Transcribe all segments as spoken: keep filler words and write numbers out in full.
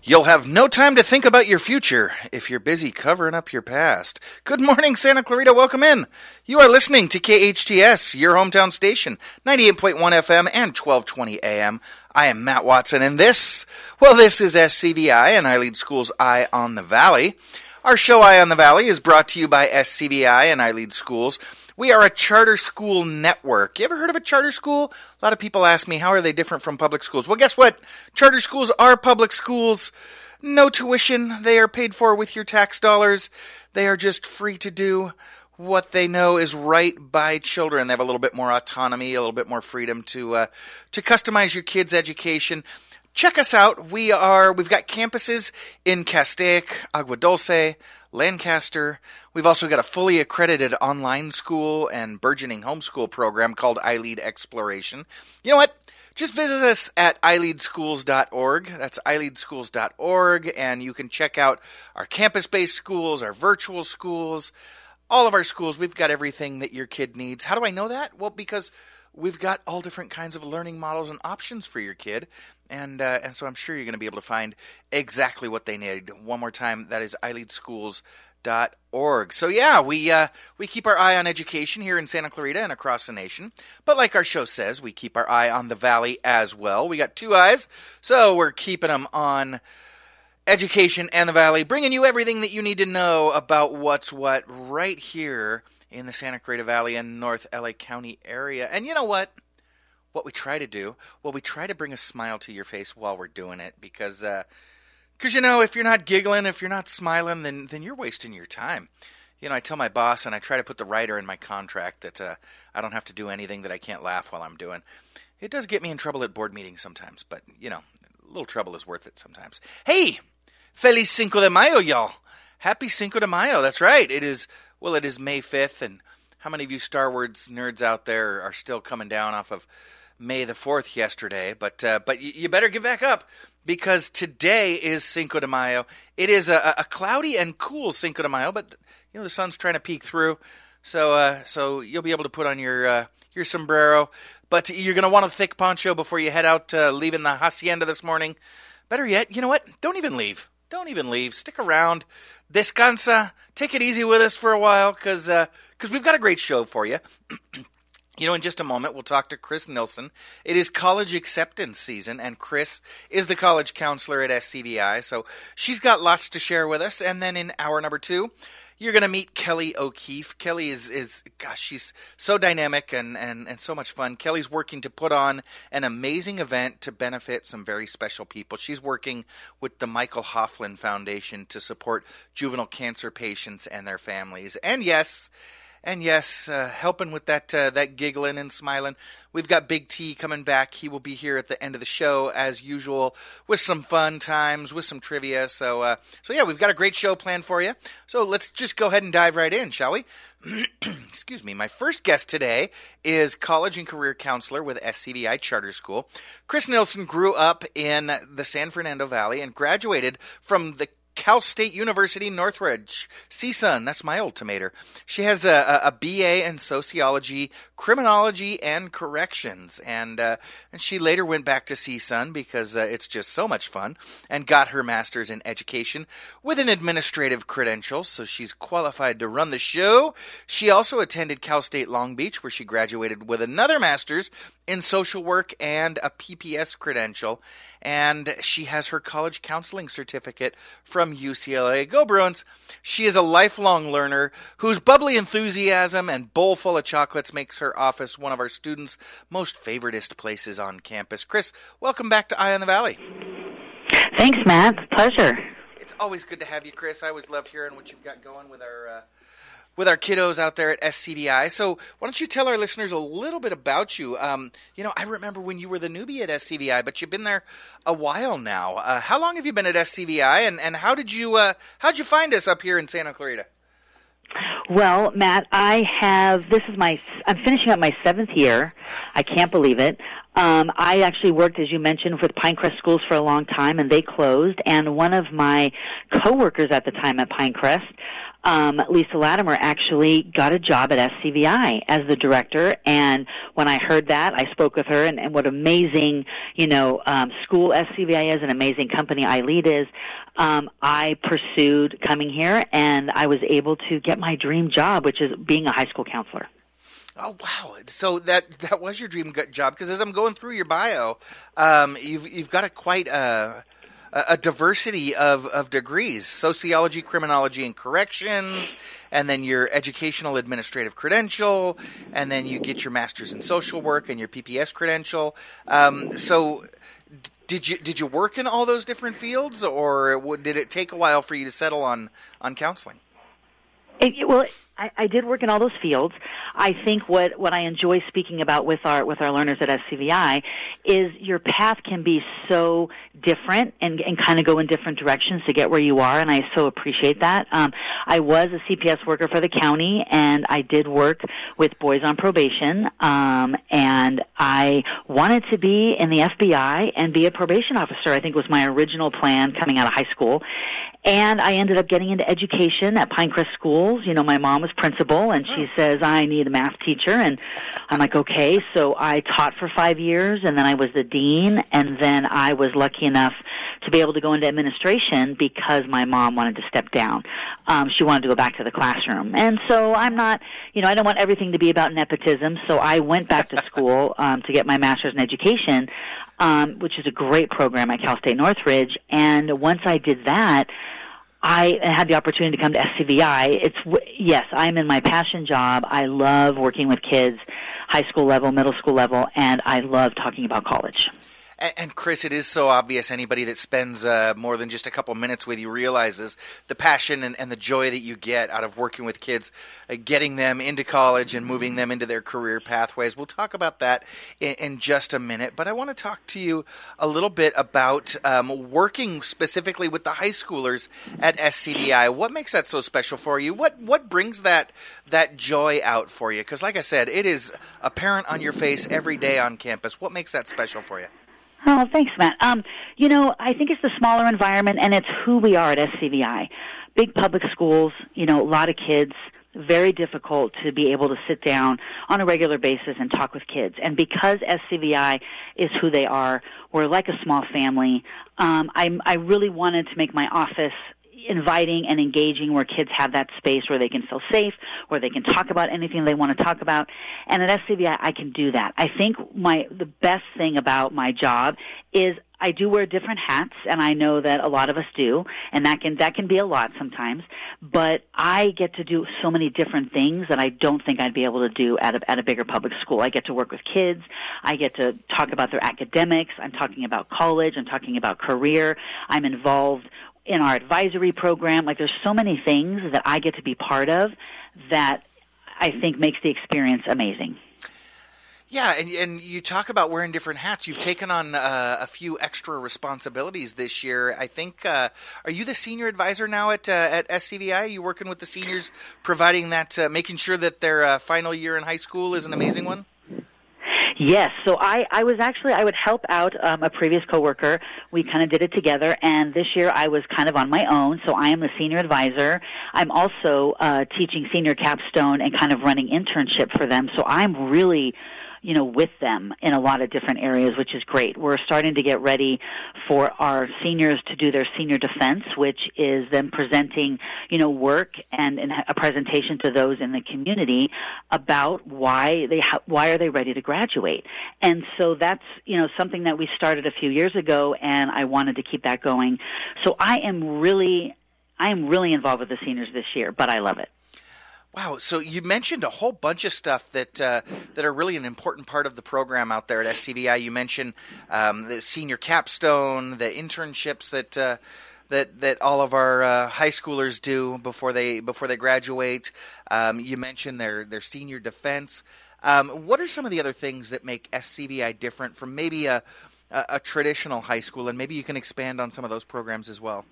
You'll have no time to think about your future if you're busy covering up your past. Good morning, Santa Clarita. Welcome in. You are listening to K H T S, your hometown station, ninety-eight point one F M and twelve twenty A M. I am Matt Watson, and this, well, this is S C V I and iLead Schools Eye on the Valley. Our show Eye on the Valley is brought to you by S C V I and iLead Schools. We are a charter school network. You ever heard of a charter school? A lot of people ask me, how are they different from public schools? Well, guess what? Charter schools are public schools. No tuition. They are paid for with your tax dollars. They are just free to do what they know is right by children. They have a little bit more autonomy, a little bit more freedom to uh, to customize your kids' education. Check us out. We are, we've got campuses in Castaic, Agua Dulce, Lancaster. We've also got a fully accredited online school and burgeoning homeschool program called iLead Exploration. You know what? Just visit us at i lead schools dot org. That's i lead schools dot org, and you can check out our campus-based schools, our virtual schools, all of our schools. We've got everything that your kid needs. How do I know that? Well, because we've got all different kinds of learning models and options for your kid. And uh, and so I'm sure you're going to be able to find exactly what they need. One more time, that is i lead schools dot org. So yeah, we uh, we keep our eye on education here in Santa Clarita and across the nation. But like our show says, we keep our eye on the Valley as well. We got two eyes, so we're keeping them on education and the Valley, bringing you everything that you need to know about what's what right here in the Santa Clarita Valley and North L A County area. And you know what? What we try to do, well, we try to bring a smile to your face while we're doing it, because, uh, cause you know, if you're not giggling, if you're not smiling, then then you're wasting your time. You know, I tell my boss, and I try to put the rider in my contract that uh, I don't have to do anything that I can't laugh while I'm doing. It does get me in trouble at board meetings sometimes, but, you know, a little trouble is worth it sometimes. Hey, Feliz Cinco de Mayo, y'all. Happy Cinco de Mayo. That's right. It is, well, it is May fifth, and how many of you Star Wars nerds out there are still coming down off of May the fourth yesterday, but uh, but y- you better get back up, because today is Cinco de Mayo. It is a, a cloudy and cool Cinco de Mayo, but you know the sun's trying to peek through, so uh, so you'll be able to put on your uh, your sombrero. But you're going to want a thick poncho before you head out, uh, leaving the hacienda this morning. Better yet, you know what? Don't even leave. Don't even leave. Stick around. Descansa. Take it easy with us for a while, because uh, because we've got a great show for you. You know, in just a moment, we'll talk to Chris Nilsson. It is college acceptance season, and Chris is the college counselor at S C V I, so she's got lots to share with us. And then in hour number two, you're going to meet Kelly O'Keefe. Kelly is, is gosh, she's so dynamic and, and, and so much fun. Kelly's working to put on an amazing event to benefit some very special people. She's working with the Michael Hofflin Foundation to support juvenile cancer patients and their families. And yes... And yes, uh, helping with that uh, that giggling and smiling, we've got Big T coming back. He will be here at the end of the show, as usual, with some fun times, with some trivia. So, uh, so yeah, we've got a great show planned for you. So let's just go ahead and dive right in, shall we? Excuse me. My first guest today is college and career counselor with S C V I Charter School. Chris Nilsson grew up in the San Fernando Valley and graduated from the Cal State University, Northridge. C S U N, that's my old tomato. She has a, a, a B A in sociology, criminology, and corrections. And uh, and she later went back to C S U N because uh, it's just so much fun, and got her master's in education with an administrative credential, so she's qualified to run the show. She also attended Cal State Long Beach, where she graduated with another master's in social work and a P P S credential. And she has her college counseling certificate from U C L A. Go Bruins! She is a lifelong learner whose bubbly enthusiasm and bowl full of chocolates makes her office one of our students' most favoritist places on campus. Chris, welcome back to Eye on the Valley. Thanks, Matt. Pleasure. It's always good to have you, Chris. I always love hearing what you've got going with our uh, with our kiddos out there at S C V I. So why don't you tell our listeners a little bit about you? Um, you know, I remember when you were the newbie at S C V I, but you've been there a while now. Uh, how long have you been at S C V I, and, and how did you uh, how'd you find us up here in Santa Clarita? Well, Matt, I have, this is my, I'm finishing up my seventh year. I can't believe it. Um, I actually worked, as you mentioned, with Pinecrest Schools for a long time, and they closed. And one of my coworkers at the time at Pinecrest um, Lisa Latimer actually got a job at S C V I as the director. And when I heard that, I spoke with her, and, and what amazing, you know, um, school S C V I is, an amazing company I lead is. Um, I pursued coming here, and I was able to get my dream job, which is being a high school counselor. Oh, wow. So that that was your dream job, because as I'm going through your bio, um, you've you've got a quite a, a diversity of, of degrees: sociology, criminology, and corrections, and then your educational administrative credential, and then you get your master's in social work and your P P S credential. Um, so did you did you work in all those different fields, or did it take a while for you to settle on, on counseling? It, well, I, I did work in all those fields. I think what, what I enjoy speaking about with our with our learners at S C V I is your path can be so different and, and kind of go in different directions to get where you are, and I so appreciate that. Um, I was a C P S worker for the county, and I did work with boys on probation, um, and I wanted to be in the F B I and be a probation officer. I think was my original plan coming out of high school. And I ended up getting into education at Pinecrest Schools. You know, my mom was principal, and she says, I need a math teacher. And I'm like, okay. So I taught for five years, and then I was the dean, and then I was lucky enough to be able to go into administration because my mom wanted to step down. Um, she wanted to go back to the classroom. And so I'm not, you know, I don't want everything to be about nepotism, so I went back to school um, to get my master's in education, um, which is a great program at Cal State Northridge. And once I did that, I had the opportunity to come to S C V I. It's yes, I'm in my passion job. I love working with kids, high school level, middle school level, and I love talking about college. And, and Chris, it is so obvious. Anybody that spends uh, more than just a couple minutes with you realizes the passion and, and the joy that you get out of working with kids, uh, getting them into college and moving them into their career pathways. We'll talk about that in, in just a minute. But I want to talk to you a little bit about um, working specifically with the high schoolers at S C V I. What makes that so special for you? What what brings that that joy out for you? Because like I said, it is apparent on your face every day on campus. What makes that special for you? Oh, thanks, Matt. Um, you know, I think it's the smaller environment, and it's who we are at S C V I. Big public schools, you know, a lot of kids, very difficult to be able to sit down on a regular basis and talk with kids. And because S C V I is who they are, we're like a small family. Um, I, I really wanted to make my office inviting and engaging, where kids have that space where they can feel safe, where they can talk about anything they want to talk about. And at S C V I, I can do that. I think my the best thing about my job is I do wear different hats, and I know that a lot of us do, and that can that can be a lot sometimes. But I get to do so many different things that I don't think I'd be able to do at a, at a bigger public school. I get to work with kids. I get to talk about their academics. I'm talking about college. I'm talking about career. I'm involved in our advisory program. Like, there's so many things that I get to be part of that I think makes the experience amazing. Yeah, and and you talk about wearing different hats. You've taken on uh, a few extra responsibilities this year. I think, uh, are you the senior advisor now at uh, at S C V I? Are you working with the seniors, providing that, uh, making sure that their uh, final year in high school is an amazing one? Yes, so I, I was actually, I would help out um, a previous coworker. We kind of did it together, and this year I was kind of on my own, so I am the senior advisor. I'm also uh, teaching senior capstone and kind of running internship for them, so I'm really, you know, with them in a lot of different areas, which is great. We're starting to get ready for our seniors to do their senior defense, which is them presenting, you know, work and, and a presentation to those in the community about why they ha- why are they ready to graduate. And so that's, you know, something that we started a few years ago, and I wanted to keep that going. So I am really, I am really involved with the seniors this year, but I love it. Wow, so you mentioned a whole bunch of stuff that uh, that are really an important part of the program out there at S C V I. You mentioned um, the senior capstone, the internships that uh, that that all of our uh, high schoolers do before they before they graduate. Um, you mentioned their their senior defense. Um, what are some of the other things that make S C V I different from maybe a, a, a traditional high school? And maybe you can expand on some of those programs as well.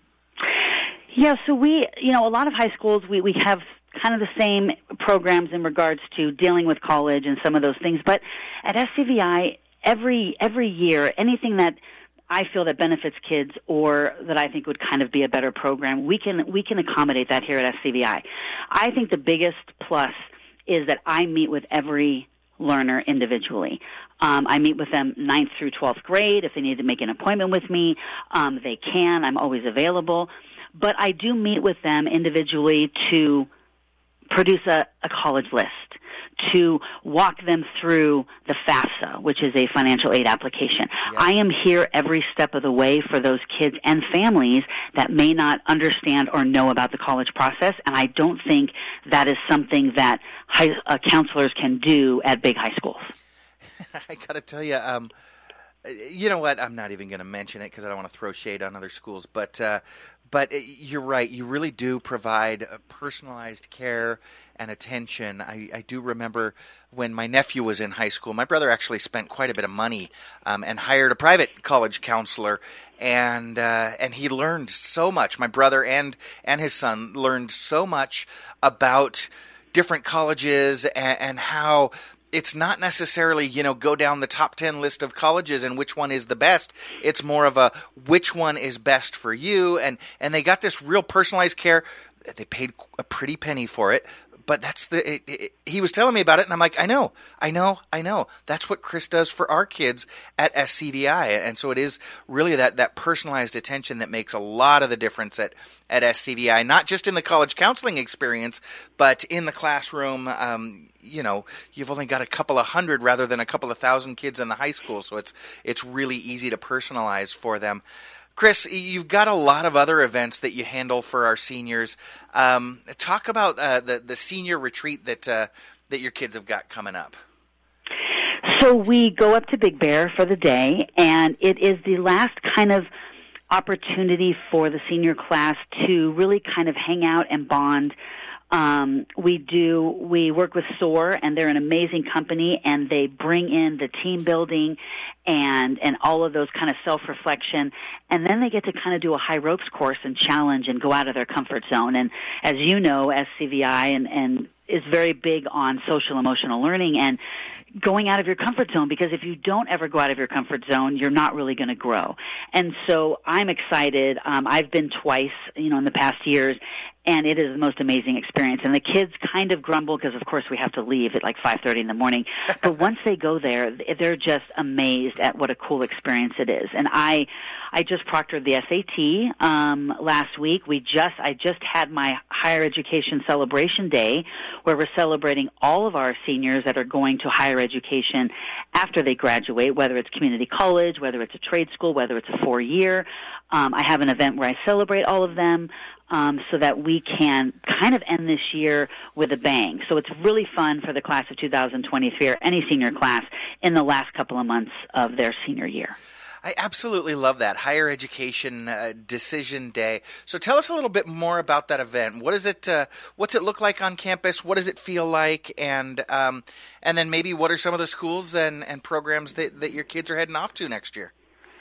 Yeah, so we, you know, a lot of high schools, we, we have kind of the same programs in regards to dealing with college and some of those things. But at S C V I, every every year, anything that I feel that benefits kids or that I think would kind of be a better program, we can we can accommodate that here at S C V I. I think the biggest plus is that I meet with every learner individually. Um, I meet with them ninth through twelfth grade. If they need to make an appointment with me, um, they can. I'm always available. But I do meet with them individually to produce a, a college list, to walk them through the FAFSA, which is a financial aid application. Yeah. I am here every step of the way for those kids and families that may not understand or know about the college process, and I don't think that is something that high, uh, counselors can do at big high schools. I got to tell you, um, you know what? I'm not even going to mention it because I don't want to throw shade on other schools, but uh, But you're right. You really do provide personalized care and attention. I, I do remember when my nephew was in high school, my brother actually spent quite a bit of money um, and hired a private college counselor, and uh, and he learned so much. My brother and, and his son learned so much about different colleges and, and how it's not necessarily, you know, go down the top ten list of colleges and which one is the best. It's more of a which one is best for you. And, and they got this real personalized care. They paid a pretty penny for it. But that's the it, it, he was telling me about it, and I'm like, I know, I know, I know. That's what Chris does for our kids at S C V I, and so it is really that, that personalized attention that makes a lot of the difference at, at S C V I, not just in the college counseling experience, but in the classroom. Um, you know, you've only got a couple of hundred rather than a couple of thousand kids in the high school, so it's it's really easy to personalize for them. Chris, you've got a lot of other events that you handle for our seniors. Um, talk about uh, the the senior retreat that uh, that your kids have got coming up. So we go up to Big Bear for the day, and it is the last kind of opportunity for the senior class to really kind of hang out and bond. Um, we do, we work with SOAR, and they're an amazing company, and they bring in the team building and, and all of those kind of self-reflection, and then they get to kind of do a high ropes course and challenge and go out of their comfort zone. And as you know, S C V I and, and is very big on social emotional learning and going out of your comfort zone, because if you don't ever go out of your comfort zone, you're not really going to grow. And so I'm excited. Um, I've been twice, you know, in the past years, and it is the most amazing experience. And the kids kind of grumble because, of course, we have to leave at like five thirty in the morning. But once they go there, they're just amazed at what a cool experience it is. And I, I just proctored the S A T um, last week. We just, I just had my higher education celebration day, where we're celebrating all of our seniors that are going to higher education after they graduate, whether it's community college, whether it's a trade school, whether it's a four-year. Um, I have an event where I celebrate all of them um, so that we can kind of end this year with a bang. So it's really fun for the class of two thousand twenty-three, or any senior class, in the last couple of months of their senior year. I absolutely love that higher education uh, decision day. So tell us a little bit more about that event. What is it? Uh, what's it look like on campus? What does it feel like? And um, and then maybe what are some of the schools and, and programs that, that your kids are heading off to next year?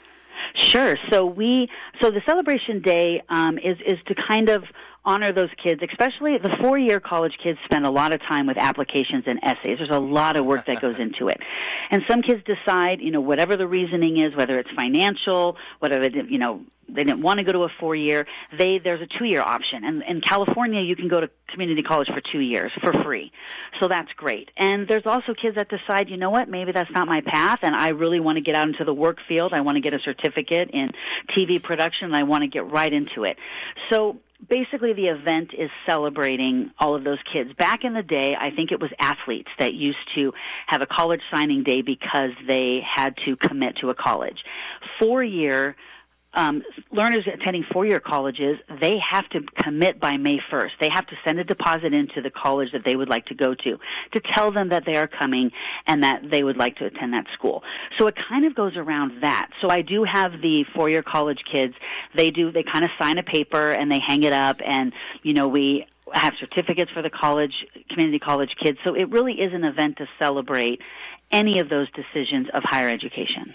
Sure. So we so the celebration day um, is is to kind of honor those kids, especially the four-year college kids spend a lot of time with applications and essays. There's a lot of work that goes into it. And some kids decide, you know, whatever the reasoning is, whether it's financial, whether they didn't, you know, they didn't want to go to a four-year, they there's a two-year option. And in California, you can go to community college for two years for free. So that's great. And there's also kids that decide, you know what, maybe that's not my path, and I really want to get out into the work field. I want to get a certificate in T V production, and I want to get right into it. So basically, the event is celebrating all of those kids. Back in the day, I think it was athletes that used to have a college signing day because they had to commit to a college. Four-year um, learners attending four-year colleges, they have to commit by May first. They have to send a deposit into the college that they would like to go to to tell them that they are coming and that they would like to attend that school. So it kind of goes around that. So I do have the four-year college kids. They do, they kind of sign a paper and they hang it up, and, you know, we have certificates for the college, community college kids. So it really is an event to celebrate any of those decisions of higher education.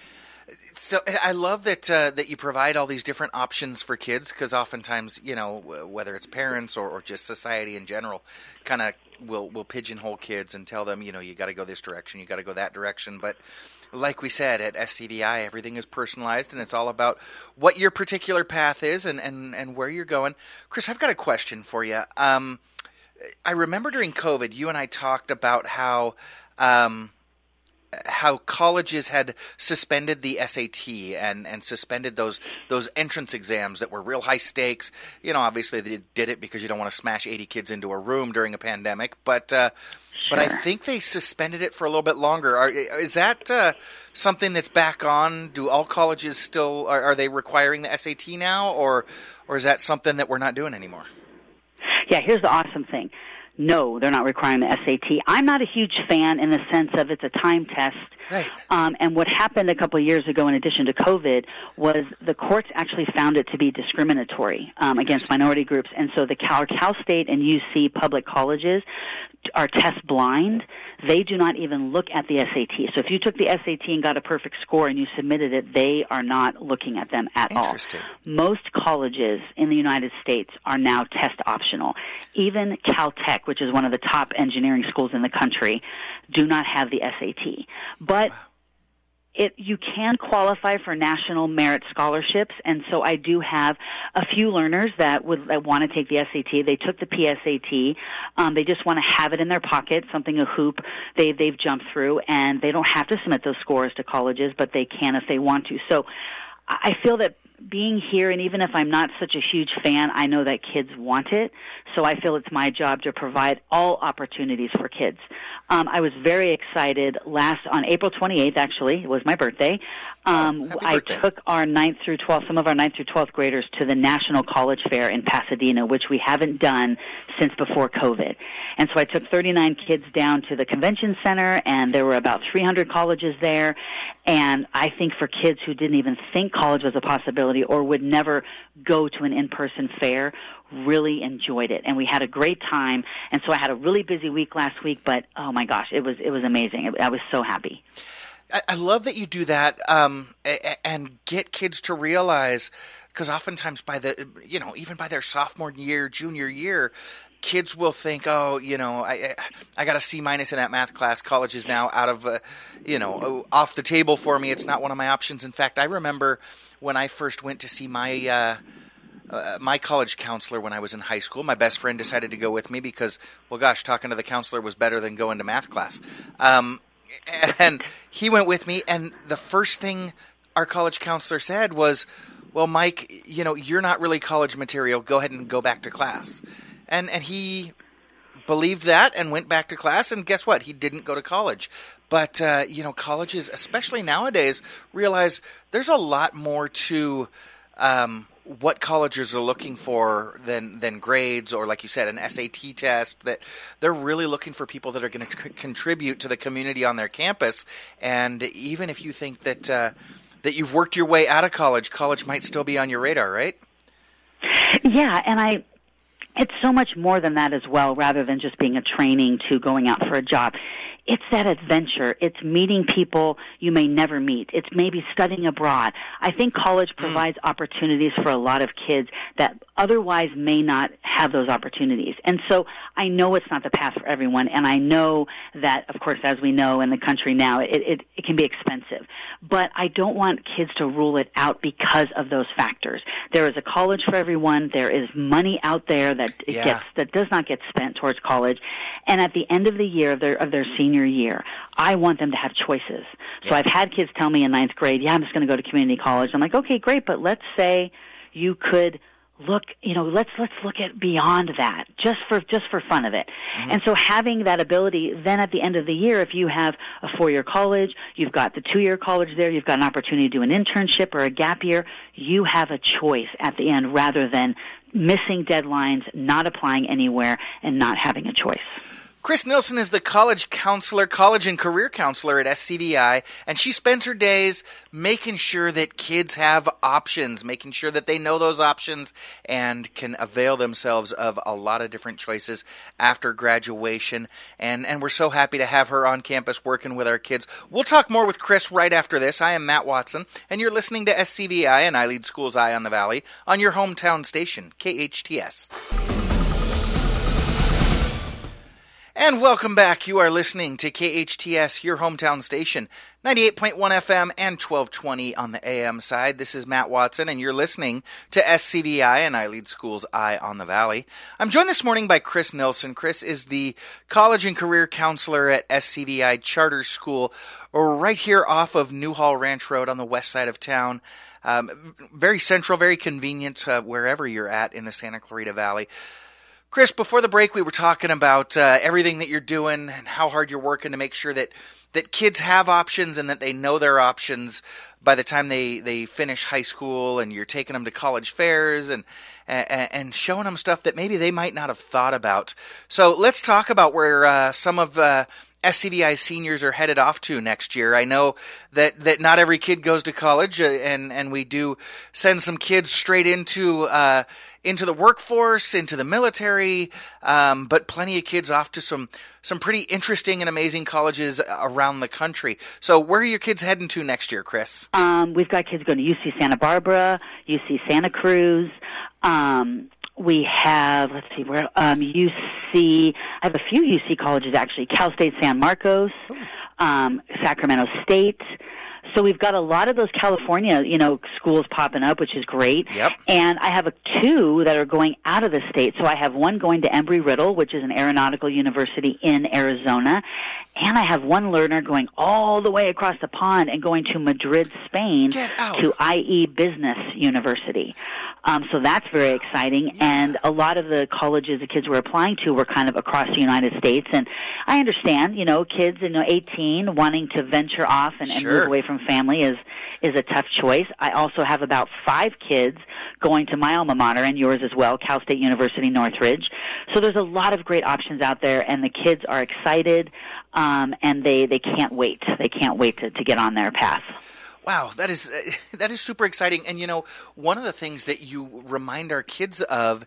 So I love that uh, that you provide all these different options for kids, because oftentimes, you know, whether it's parents or, or just society in general, kind of will will pigeonhole kids and tell them, you know, you got to go this direction, you got to go that direction. But like we said, at S C V I, everything is personalized, and it's all about what your particular path is and, and, and where you're going. Chris, I've got a question for you. Um, I remember during COVID, you and I talked about how um, how colleges had suspended the S A T and, and suspended those those entrance exams that were real high stakes. You know, obviously they did it because you don't want to smash eighty kids into a room during a pandemic. But uh, sure. but I think they suspended it for a little bit longer. Are, is that uh, something that's back on? Do all colleges still are, are they requiring the S A T now, or or is that something that we're not doing anymore? Yeah, here's the awesome thing. No, they're not requiring the S A T. I'm not a huge fan in the sense of it's a time test. Right. Um, and what happened a couple of years ago, in addition to COVID, was the courts actually found it to be discriminatory um, against minority groups. And so the Cal, Cal State and U C public colleges are test blind. They do not even look at the S A T. So if you took the S A T and got a perfect score and you submitted it, they are not looking at them at all. Most colleges in the United States are now test optional. Even Caltech, which is one of the top engineering schools in the country, do not have the S A T. But wow. It, you can qualify for national merit scholarships, and so I do have a few learners that would that want to take the S A T. They took the P S A T. Um, they just want to have it in their pocket, something, a hoop they, they've jumped through, and they don't have to submit those scores to colleges, but they can if they want to. So I feel that being here, and even if I'm not such a huge fan, I know that kids want it, so I feel it's my job to provide all opportunities for kids. Um, I was very excited last, on April twenty-eighth, actually, it was my birthday. Um, oh, I birthday. took our ninth through twelfth, some of our ninth through twelfth graders to the National College Fair in Pasadena, which we haven't done since before COVID. And so I took thirty-nine kids down to the convention center, and there were about three hundred colleges there. And I think for kids who didn't even think college was a possibility or would never go to an in-person fair, really enjoyed it. And we had a great time. And so I had a really busy week last week, but oh my gosh, it was it was amazing. I was so happy. I love that you do that um, and get kids to realize, because oftentimes by the, you know, even by their sophomore year, junior year, kids will think, oh, you know, I I got a C minus in that math class. College is now out of, uh, you know, off the table for me. It's not one of my options. In fact, I remember when I first went to see my uh, uh, my college counselor when I was in high school. My best friend decided to go with me because, well, gosh, talking to the counselor was better than going to math class. Um, and he went with me, and the first thing our college counselor said was, well, Mike, you know, you're not really college material. Go ahead and go back to class. And and he believed that and went back to class, and guess what? He didn't go to college. But, uh, you know, colleges, especially nowadays, realize there's a lot more to um, what colleges are looking for than, than grades or, like you said, an S A T test. That they're really looking for people that are going to c- contribute to the community on their campus. And even if you think that uh, that you've worked your way out of college, college might still be on your radar, right? Yeah, and I... It's so much more than that as well, rather than just being a training to going out for a job. It's that adventure. It's meeting people you may never meet. It's maybe studying abroad. I think college provides mm. opportunities for a lot of kids that otherwise may not have those opportunities. And so I know it's not the path for everyone, and I know that, of course, as we know in the country now, it, it, it can be expensive. But I don't want kids to rule it out because of those factors. There is a college for everyone. There is money out there that it yeah. gets that does not get spent towards college. And at the end of the year of their of their senior year, I want them to have choices. So yeah. I've had kids tell me in ninth grade, yeah, I'm just going to go to community college. I'm like, okay, great, but let's say you could look, you know, let's let's look at beyond that, just for just for fun of it. Mm-hmm. And so having that ability, then at the end of the year, if you have a four-year college, you've got the two-year college there, you've got an opportunity to do an internship or a gap year, you have a choice at the end rather than missing deadlines, not applying anywhere, and not having a choice. Chris Nilsson is the college counselor, college and career counselor at S C V I, and she spends her days making sure that kids have options, making sure that they know those options and can avail themselves of a lot of different choices after graduation. And, and we're so happy to have her on campus working with our kids. We'll talk more with Chris right after this. I am Matt Watson, and you're listening to S C V I and I Lead Schools Eye on the Valley on your hometown station, K H T S. And welcome back. You are listening to K H T S, your hometown station, ninety-eight point one F M and twelve twenty on the A M side. This is Matt Watson, and you're listening to S C V I, and I lead Schools Eye on the Valley. I'm joined this morning by Chris Nilsson. Chris is the college and career counselor at S C V I Charter School, right here off of Newhall Ranch Road on the west side of town. Um, very central, very convenient uh, wherever you're at in the Santa Clarita Valley. Chris, before the break, we were talking about uh, everything that you're doing and how hard you're working to make sure that, that kids have options and that they know their options by the time they, they finish high school, and you're taking them to college fairs and, and and showing them stuff that maybe they might not have thought about. So let's talk about where uh, some of uh, S C V I seniors are headed off to next year. I know that, that not every kid goes to college, uh, and, and we do send some kids straight into uh, into the workforce, into the military, um, but plenty of kids off to some some pretty interesting and amazing colleges around the country. So where are your kids heading to next year, Chris? Um, we've got kids going to U C Santa Barbara, U C Santa Cruz. Um, we have, let's see, where um, U C, I have a few U C colleges actually, Cal State San Marcos, um, Sacramento State. So we've got a lot of those California, you know, schools popping up, which is great. Yep. And I have a, two that are going out of the state. So I have one going to Embry-Riddle, which is an aeronautical university in Arizona. And I have one learner going all the way across the pond and going to Madrid, Spain, to I E Business University. Um, so that's very exciting. Yeah. And a lot of the colleges the kids were applying to were kind of across the United States. And I understand, you know, kids, you know, eighteen wanting to venture off and, and sure. move away from family is is a tough choice. I also have about five kids going to my alma mater and yours as well, Cal State University Northridge. So there's a lot of great options out there, and the kids are excited, um, and they, they can't wait. They can't wait to, to get on their path. Wow, that is uh, that is super exciting. And, you know, one of the things that you remind our kids of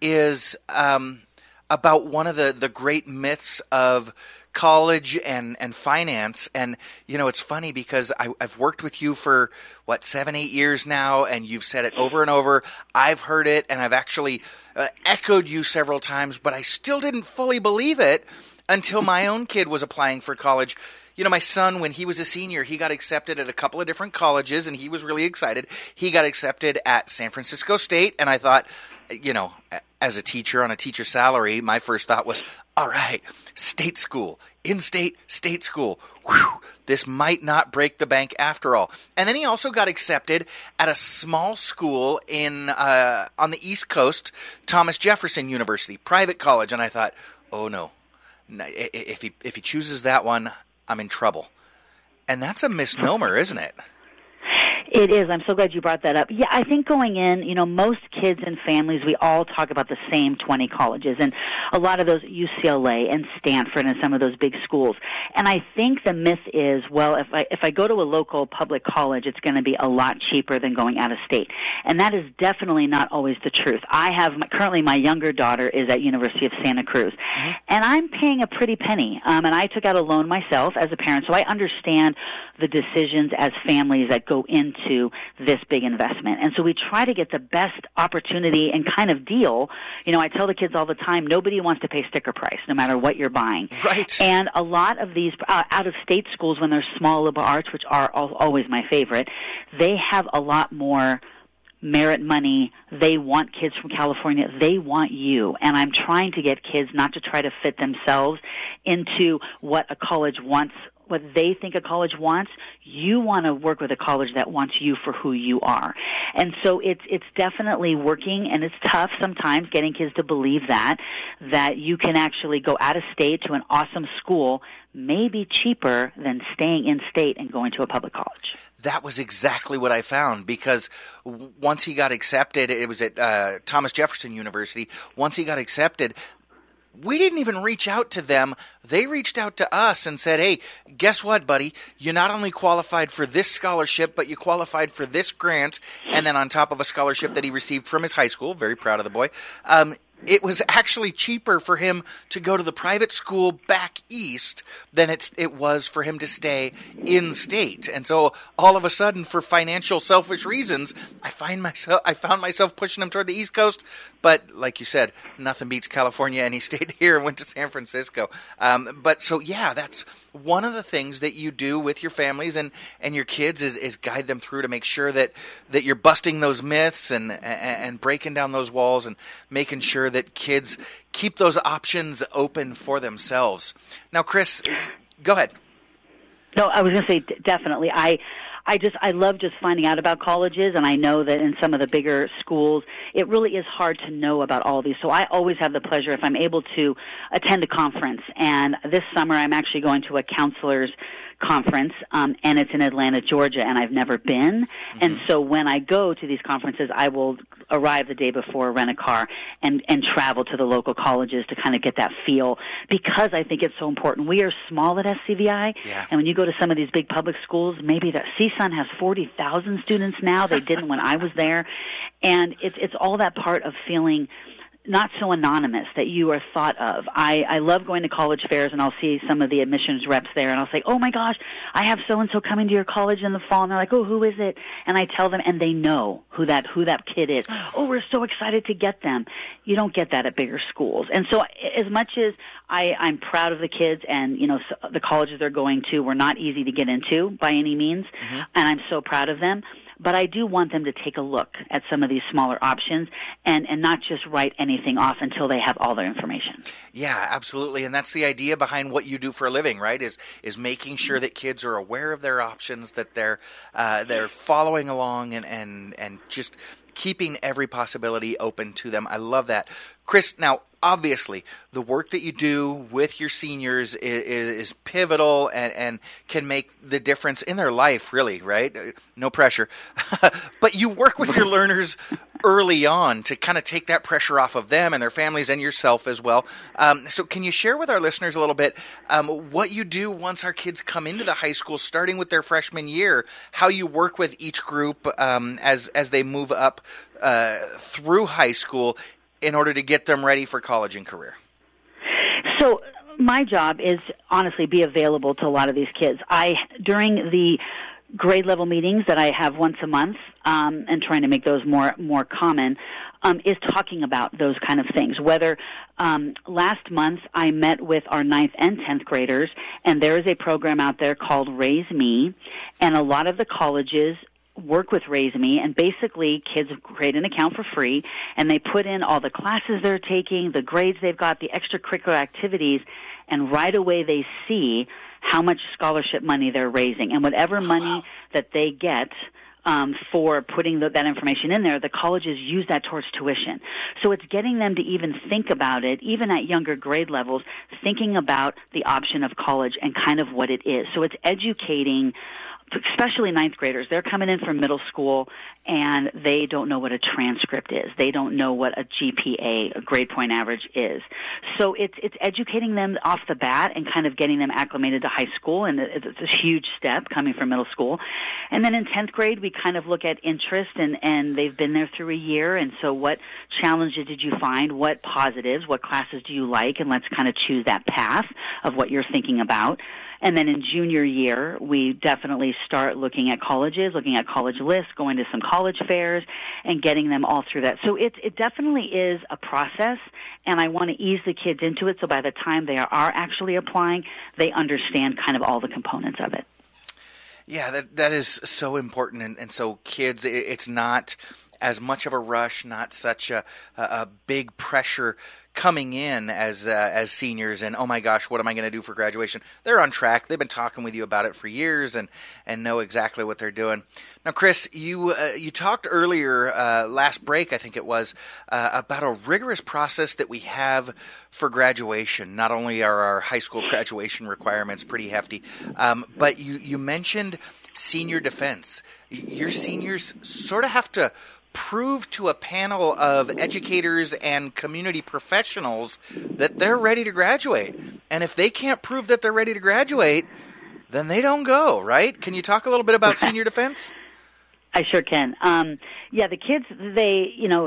is um, about one of the, the great myths of college and, and finance. And, you know, it's funny because I, I've worked with you for, what, seven, eight years now, and you've said it over and over. I've heard it, and I've actually uh, echoed you several times, but I still didn't fully believe it until my own kid was applying for college. You know, my son, when he was a senior, he got accepted at a couple of different colleges, and he was really excited. He got accepted at San Francisco State, and I thought, you know, as a teacher on a teacher's salary, my first thought was, all right, state school, in-state, state school. Whew, this might not break the bank after all. And then he also got accepted at a small school in uh, on the East Coast, Thomas Jefferson University, private college, and I thought, oh no, if he if he chooses that one, I'm in trouble. And that's a misnomer, isn't it? It is. I'm so glad you brought that up. Yeah, I think going in, you know, most kids and families, we all talk about the same twenty colleges, and a lot of those U C L A and Stanford and some of those big schools. And I think the myth is, well, if I if I go to a local public college, it's going to be a lot cheaper than going out of state. And that is definitely not always the truth. I have, my, currently my younger daughter is at University of Santa Cruz, mm-hmm. and I'm paying a pretty penny. Um, and I took out a loan myself as a parent, so I understand the decisions as families that go into this big investment. And so we try to get the best opportunity and kind of deal. You know, I tell the kids all the time, nobody wants to pay sticker price, no matter what you're buying. Right. And a lot of these uh, out-of-state schools, when they're small liberal arts, which are al- always my favorite, they have a lot more merit money. They want kids from California. They want you. And I'm trying to get kids not to try to fit themselves into what a college wants, what they think a college wants. You want to work with a college that wants you for who you are. And so it's it's definitely working, and it's tough sometimes getting kids to believe that, that you can actually go out of state to an awesome school, maybe cheaper than staying in state and going to a public college. That was exactly what I found, because once he got accepted, it was at uh, Thomas Jefferson University, once he got accepted, we didn't even reach out to them. They reached out to us and said, hey, guess what, buddy? You not only qualified for this scholarship, but you qualified for this grant. And then on top of a scholarship that he received from his high school, very proud of the boy, um, it was actually cheaper for him to go to the private school back east than it's, it was for him to stay in state. And so all of a sudden, for financial selfish reasons, I find myself, I found myself pushing him toward the East Coast. But like you said, nothing beats California, and he stayed here and went to San Francisco. Um, but so, yeah, that's one of the things that you do with your families and, and your kids is, is guide them through to make sure that, that you're busting those myths and, and, and breaking down those walls and making sure that kids keep those options open for themselves. Now, Chris, go ahead. No, I was going to say d- definitely. I, I just I love just finding out about colleges, and I know that in some of the bigger schools, it really is hard to know about all of these. So I always have the pleasure, if I'm able to, attend a conference. And this summer, I'm actually going to a counselor's conference, um, and it's in Atlanta, Georgia, and I've never been. Mm-hmm. And so when I go to these conferences, I will arrive the day before, rent a car, and, and travel to the local colleges to kind of get that feel, because I think it's so important. We are small at S C V I, yeah. and when you go to some of these big public schools, maybe that C S U N has forty thousand students now. They didn't when I was there. And it's, it's all that part of feeling not so anonymous, that you are thought of. I, I love going to college fairs, and I'll see some of the admissions reps there, and I'll say, oh my gosh, I have so-and-so coming to your college in the fall, and they're like, oh, who is it? And I tell them, and they know who that who that kid is. Oh, we're so excited to get them. You don't get that at bigger schools. And so as much as I, I'm proud of the kids and, you know, so the colleges they're going to were not easy to get into by any means, mm-hmm. and I'm so proud of them, but I do want them to take a look at some of these smaller options and, and not just write anything off until they have all their information. Yeah, absolutely. And that's the idea behind what you do for a living, right? Is is making sure that kids are aware of their options, that they're uh, they're following along and, and, and just keeping every possibility open to them. I love that. Chris, now, obviously, the work that you do with your seniors is, is pivotal and, and can make the difference in their life, really, right? No pressure. But you work with your learners early on to kind of take that pressure off of them and their families and yourself as well. Um, so can you share with our listeners a little bit um, what you do once our kids come into the high school, starting with their freshman year, how you work with each group um, as, as they move up uh, through high school in order to get them ready for college and career? So my job is honestly be available to a lot of these kids. I during the grade level meetings that I have once a month, um, and trying to make those more more common, um, is talking about those kind of things. Whether um, last month I met with our ninth and tenth graders, and there is a program out there called Raise Me, and a lot of the colleges work with Raise Me, and basically kids create an account for free, and they put in all the classes they're taking, the grades they've got, the extracurricular activities, and right away they see how much scholarship money they're raising. And whatever money that they get um, for putting the, that information in there, the colleges use that towards tuition. So it's getting them to even think about it, even at younger grade levels, thinking about the option of college and kind of what it is. So it's educating especially ninth graders. They're coming in from middle school, and they don't know what a transcript is. They don't know what a G P A, a grade point average, is. So it's it's educating them off the bat and kind of getting them acclimated to high school, and it's a huge step coming from middle school. And then in tenth grade, we kind of look at interest, and, and they've been there through a year, and so what challenges did you find? What positives? What classes do you like? And let's kind of choose that path of what you're thinking about. And then in junior year, we definitely start looking at colleges, looking at college lists, going to some college fairs, and getting them all through that. So it, it definitely is a process, and I want to ease the kids into it so by the time they are actually applying, they understand kind of all the components of it. Yeah, that that is so important. And, and so kids, it, it's not as much of a rush, not such a, a, a big pressure coming in as uh, as seniors and, oh my gosh, what am I going to do for graduation? They're on track. They've been talking with you about it for years and, and know exactly what they're doing. Now, Chris, you uh, you talked earlier, uh, last break, I think it was, uh, about a rigorous process that we have for graduation. Not only are our high school graduation requirements pretty hefty, um, but you, you mentioned senior defense. Your seniors sort of have to prove to a panel of educators and community professionals that they're ready to graduate. And if they can't prove that they're ready to graduate, then they don't go, right? Can you talk a little bit about senior defense? I sure can. Um, yeah, the kids, they, you know,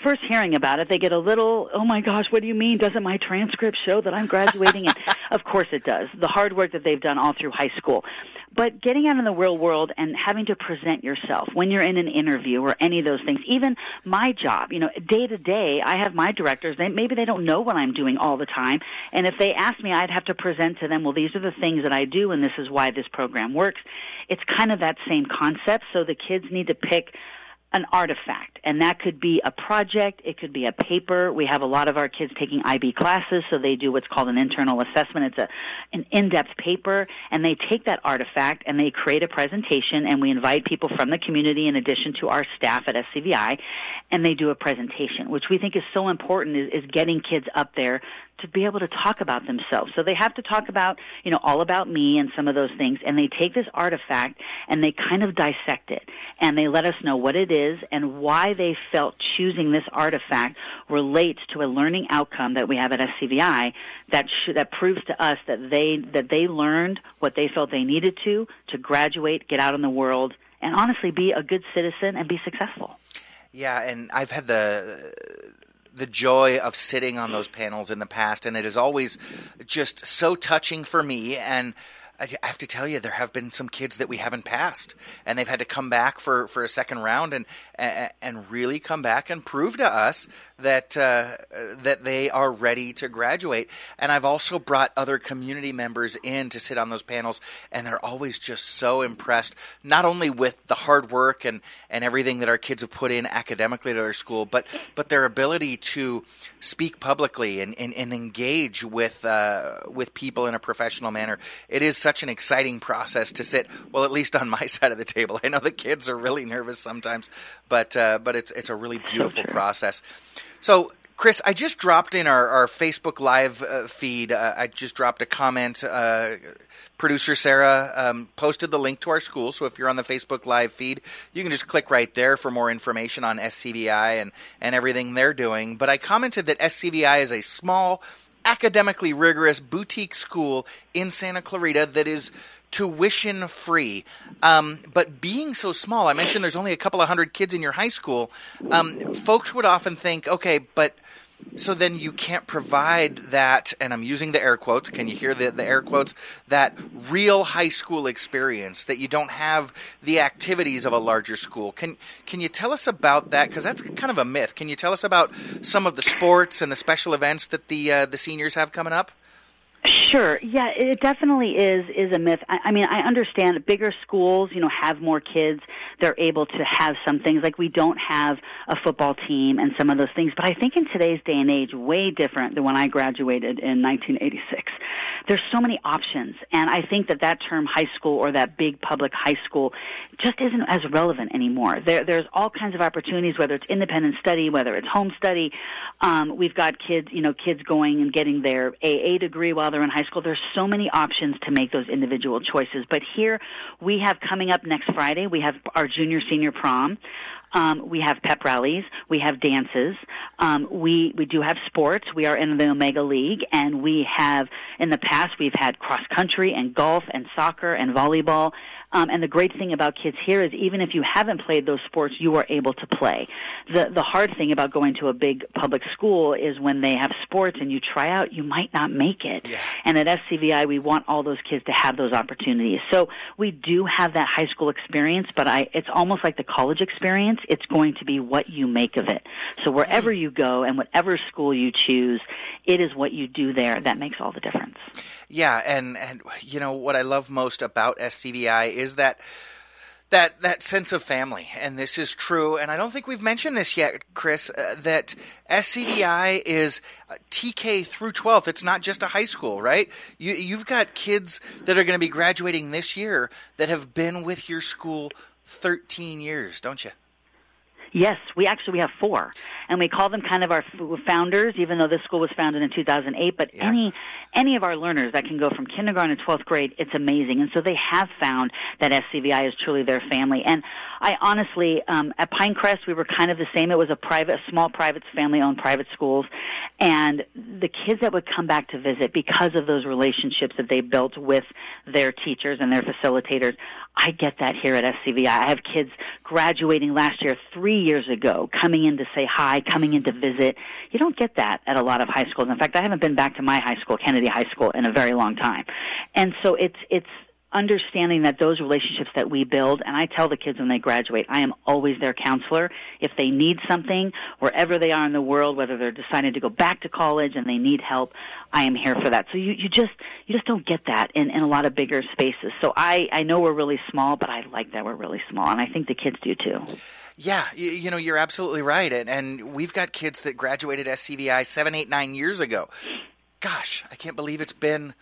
first hearing about it, they get a little, oh my gosh, what do you mean? Doesn't my transcript show that I'm graduating? And of course it does. The hard work that they've done all through high school. But getting out in the real world and having to present yourself when you're in an interview or any of those things, even my job, you know, day to day, I have my directors. They, maybe they don't know what I'm doing all the time. And if they ask me, I'd have to present to them, well, these are the things that I do, and this is why this program works. It's kind of that same concept. So the kids need to pick an artifact, and that could be a project, it could be a paper. We have a lot of our kids taking I B classes, so they do what's called an internal assessment. It's a an in-depth paper, and they take that artifact and they create a presentation, and we invite people from the community in addition to our staff at S C V I, and they do a presentation, which we think is so important, is, is getting kids up there to be able to talk about themselves. So they have to talk about, you know, all about me and some of those things, and they take this artifact and they kind of dissect it, and they let us know what it is and why they felt choosing this artifact relates to a learning outcome that we have at S C V I that sh- that proves to us that they that they learned what they felt they needed to to graduate, get out in the world, and honestly be a good citizen and be successful. Yeah, and I've had the the joy of sitting on those panels in the past, and it is always just so touching for me. And I have to tell you, there have been some kids that we haven't passed, and they've had to come back for, for a second round and and really come back and prove to us that uh, that they are ready to graduate. And I've also brought other community members in to sit on those panels, and they're always just so impressed, not only with the hard work and, and everything that our kids have put in academically to their school, but but their ability to speak publicly and, and, and engage with uh, with people in a professional manner. It is such an exciting process to sit, well, at least on my side of the table. I know the kids are really nervous sometimes, but uh, but it's it's a really beautiful so process. So, Chris, I just dropped in our, our Facebook Live uh, feed. Uh, I just dropped a comment. Uh, producer Sarah um, posted the link to our school, so if you're on the Facebook Live feed, you can just click right there for more information on S C V I and, and everything they're doing. But I commented that S C V I is a small, academically rigorous boutique school in Santa Clarita that is tuition free. Um, but being so small, I mentioned there's only a couple of hundred kids in your high school. Um, folks would often think, okay, but so then you can't provide that, and I'm using the air quotes, can you hear the, the air quotes, that real high school experience, that you don't have the activities of a larger school. Can can you tell us about that? Because that's kind of a myth. Can you tell us about some of the sports and the special events that the uh, the seniors have coming up? Sure. Yeah, it definitely is is a myth. I, I mean, I understand that bigger schools, you know, have more kids. They're able to have some things like we don't have a football team and some of those things. But I think in today's day and age, way different than when I graduated in nineteen eighty-six. There's so many options, and I think that that term high school or that big public high school just isn't as relevant anymore. There, there's all kinds of opportunities, whether it's independent study, whether it's home study. Um, we've got kids, you know, kids going and getting their A A degree while they're in high school. There's so many options to make those individual choices. But here we have coming up next Friday, we have our junior senior prom. Um, we have pep rallies. We have dances. Um, we we do have sports. We are in the Omega League, and we have in the past we've had cross country and golf and soccer and volleyball. Um, and the great thing about kids here is even if you haven't played those sports, you are able to play. The the hard thing about going to a big public school is when they have sports and you try out, you might not make it. Yeah. And at S C V I, we want all those kids to have those opportunities. So we do have that high school experience, but I it's almost like the college experience. It's going to be what you make of it. So wherever you go and whatever school you choose, it is what you do there that makes all the difference. Yeah, and, and you know, what I love most about S C V I is that that that sense of family, and this is true, and I don't think we've mentioned this yet, Chris, uh, that S C V I is T K through twelfth. It's not just a high school, right? You, you've got kids that are going to be graduating this year that have been with your school thirteen years, don't you? Yes, we actually we have four, and we call them kind of our founders, even though this school was founded in two thousand eight. But yeah. any any of our learners that can go from kindergarten to twelfth grade, it's amazing. And so they have found that S C V I is truly their family. And I honestly, um, at Pinecrest, we were kind of the same. It was a private, a small private, family-owned private schools, and the kids that would come back to visit because of those relationships that they built with their teachers and their facilitators, I get that here at S C V I. I have kids graduating last year, three years ago, coming in to say hi, coming in to visit. You don't get that at a lot of high schools. In fact, I haven't been back to my high school, Kennedy High School, in a very long time. And so it's it's understanding that those relationships that we build, and I tell the kids when they graduate, I am always their counselor. If they need something, wherever they are in the world, whether they're deciding to go back to college and they need help, I am here for that. So you, you just you just don't get that in, in a lot of bigger spaces. So I, I know we're really small, but I like that we're really small, and I think the kids do too. Yeah, you, you know, you're absolutely right. And, and we've got kids that graduated S C V I seven, eight, nine years ago. Gosh, I can't believe it's been...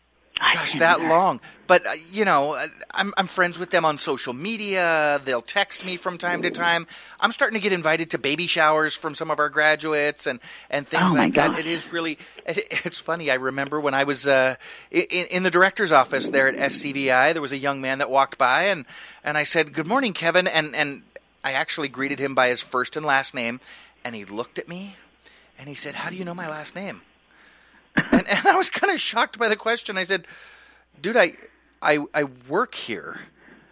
Gosh, that long. But, uh, you know, I'm I'm friends with them on social media. They'll text me from time to time. I'm starting to get invited to baby showers from some of our graduates and, and things oh like gosh. that. It is really, it, it's funny. I remember when I was uh, in, in the director's office there at S C V I, there was a young man that walked by, and, and I said, "Good morning, Kevin." And, and I actually greeted him by his first and last name, and he looked at me, and he said, "How do you know my last name?" And, and I was kind of shocked by the question. I said, "Dude, I, I, I work here,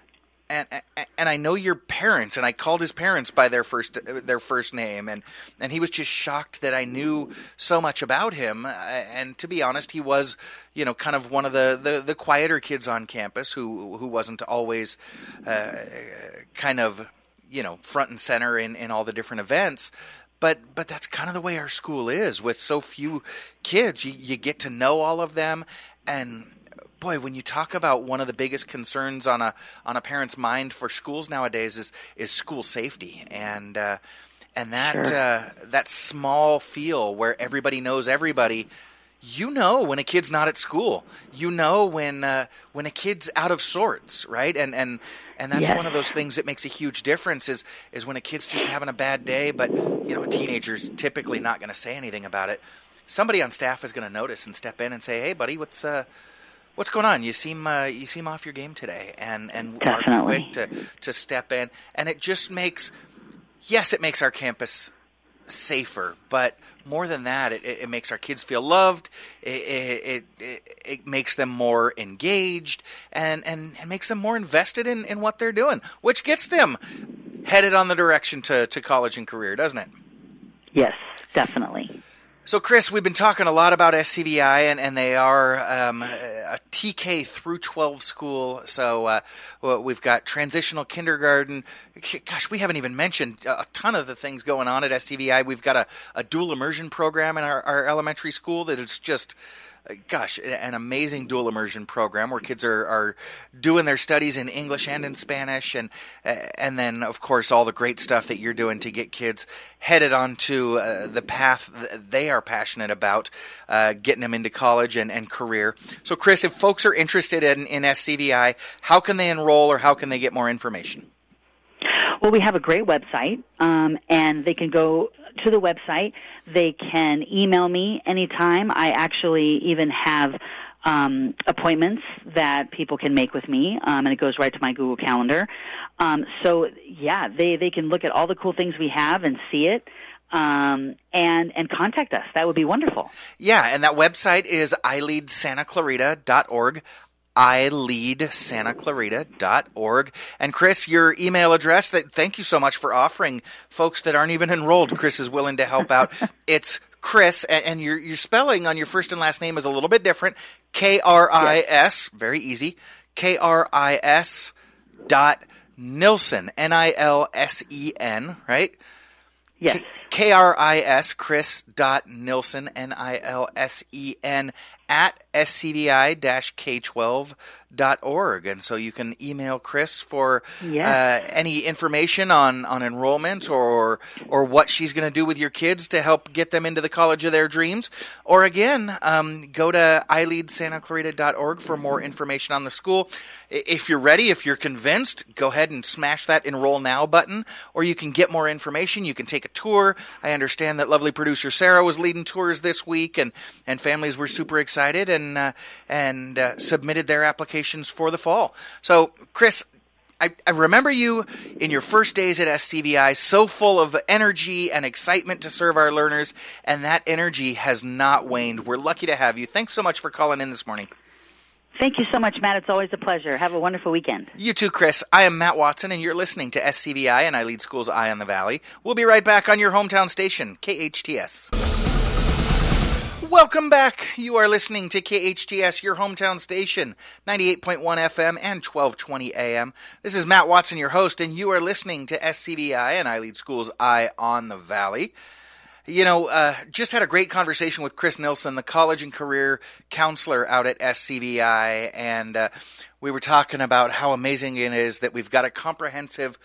and and I know your parents." And I called his parents by their first their first name, and, and he was just shocked that I knew so much about him. And to be honest, he was, you know, kind of one of the, the, the quieter kids on campus who who wasn't always uh, kind of, you know, front and center in, in all the different events. But but that's kind of the way our school is. With so few kids, you, you get to know all of them. And boy, when you talk about one of the biggest concerns on a on a parent's mind for schools nowadays is is school safety, and uh, and that Sure. uh, that small feel where everybody knows everybody. You know when a kid's not at school. You know when uh, when a kid's out of sorts, right? And and and that's Yes. one of those things that makes a huge difference. Is is when a kid's just having a bad day, but you know, a teenager's typically not going to say anything about it. Somebody on staff is going to notice and step in and say, "Hey, buddy, what's uh, what's going on? You seem uh, you seem off your game today," and and are Definitely. quick to to step in, and it just makes yes, it makes our campus safer, but more than that, it, it makes our kids feel loved. It it, it it makes them more engaged, and, and, and makes them more invested in, in what they're doing, which gets them headed on the direction to, to college and career, doesn't it? Yes, definitely. So, Chris, we've been talking a lot about S C V I, and, and they are um, a T K through twelve school. So uh, well, we've got transitional kindergarten. Gosh, we haven't even mentioned a ton of the things going on at S C V I. We've got a, a dual immersion program in our, our elementary school that is just... Gosh, an amazing dual immersion program where kids are, are doing their studies in English and in Spanish, and and then, of course, all the great stuff that you're doing to get kids headed onto uh, the path they are passionate about, uh, getting them into college and, and career. So, Chris, if folks are interested in, in S C V I, how can they enroll or how can they get more information? Well, we have a great website, um, and they can go to the website. They can email me anytime. I actually even have um, appointments that people can make with me, um, and it goes right to my Google Calendar. Um, so, yeah, they, they can look at all the cool things we have and see it. Um, and, and contact us. That would be wonderful. Yeah, and that website is i lead santa clarita dot org. i lead santa clarita dot org. And Chris, your email address, that thank you so much for offering folks that aren't even enrolled. Chris is willing to help out. It's Chris, and, and your, your spelling on your first and last name is a little bit different. K R I S, very easy, K R I S dot Nilsen, N I L S E N, right? Yes. K R I S, Chris dot Nilsen, N I L S E N, at S C V I K twelve dot org. And so you can email Chris for Yes. uh, any information on, on enrollment or or what she's going to do with your kids to help get them into the college of their dreams. Or again, um, go to i lead santa clarita dot org for more information on the school. If you're ready, if you're convinced, go ahead and smash that Enroll Now button, or you can get more information. You can take a tour. I understand that lovely producer Sarah was leading tours this week, and, and families were super excited and uh, and uh, submitted their applications for the fall. So, Chris, I, I remember you in your first days at S C V I, so full of energy and excitement to serve our learners, and that energy has not waned. We're lucky to have you. Thanks so much for calling in this morning. Thank you so much, Matt. It's always a pleasure. Have a wonderful weekend. You too, Chris. I am Matt Watson, and you're listening to S C V I, and I lead Schools Eye on the Valley. We'll be right back on your hometown station, K H T S. Welcome back. You are listening to K H T S, your hometown station, ninety-eight point one F M and twelve twenty A M. This is Matt Watson, your host, and you are listening to S C V I, and I lead Schools Eye on the Valley. You know, uh, just had a great conversation with Chris Nilsson, the college and career counselor out at S C V I, and uh, we were talking about how amazing it is that we've got a comprehensive,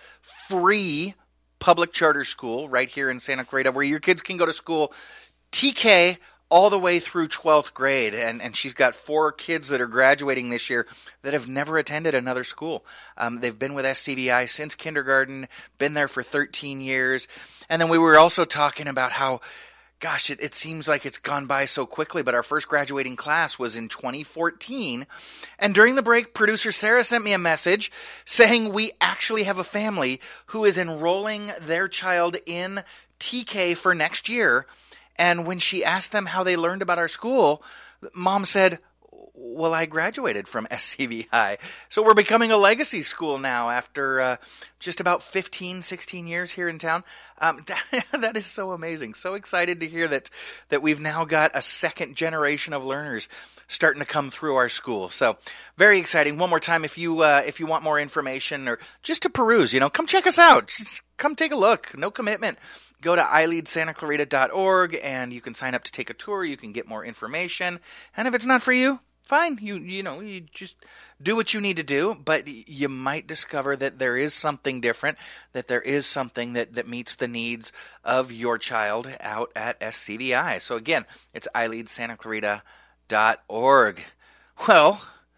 free public charter school right here in Santa Clarita where your kids can go to school T K all the way through twelfth grade, and, and she's got four kids that are graduating this year that have never attended another school. Um, they've been with S C V I since kindergarten, been there for thirteen years, and then we were also talking about how, gosh, it, it seems like it's gone by so quickly, but our first graduating class was in twenty fourteen, and during the break, producer Sarah sent me a message saying we actually have a family who is enrolling their child in T K for next year. And when she asked them how they learned about our school, Mom said, well, I graduated from S C V I. So we're becoming a legacy school now after uh, just about fifteen, sixteen years here in town. Um, that, that is so amazing. So excited to hear that that we've now got a second generation of learners starting to come through our school. So very exciting. One more time, if you uh, if you want more information or just to peruse, you know, come check us out. Just come take a look. No commitment. Go to i lead santa clarita dot org and you can sign up to take a tour. You can get more information. And if it's not for you, fine. You you know, you just do what you need to do. But you might discover that there is something different, that there is something that, that meets the needs of your child out at S C V I. So again, it's i lead santa clarita dot org. Well,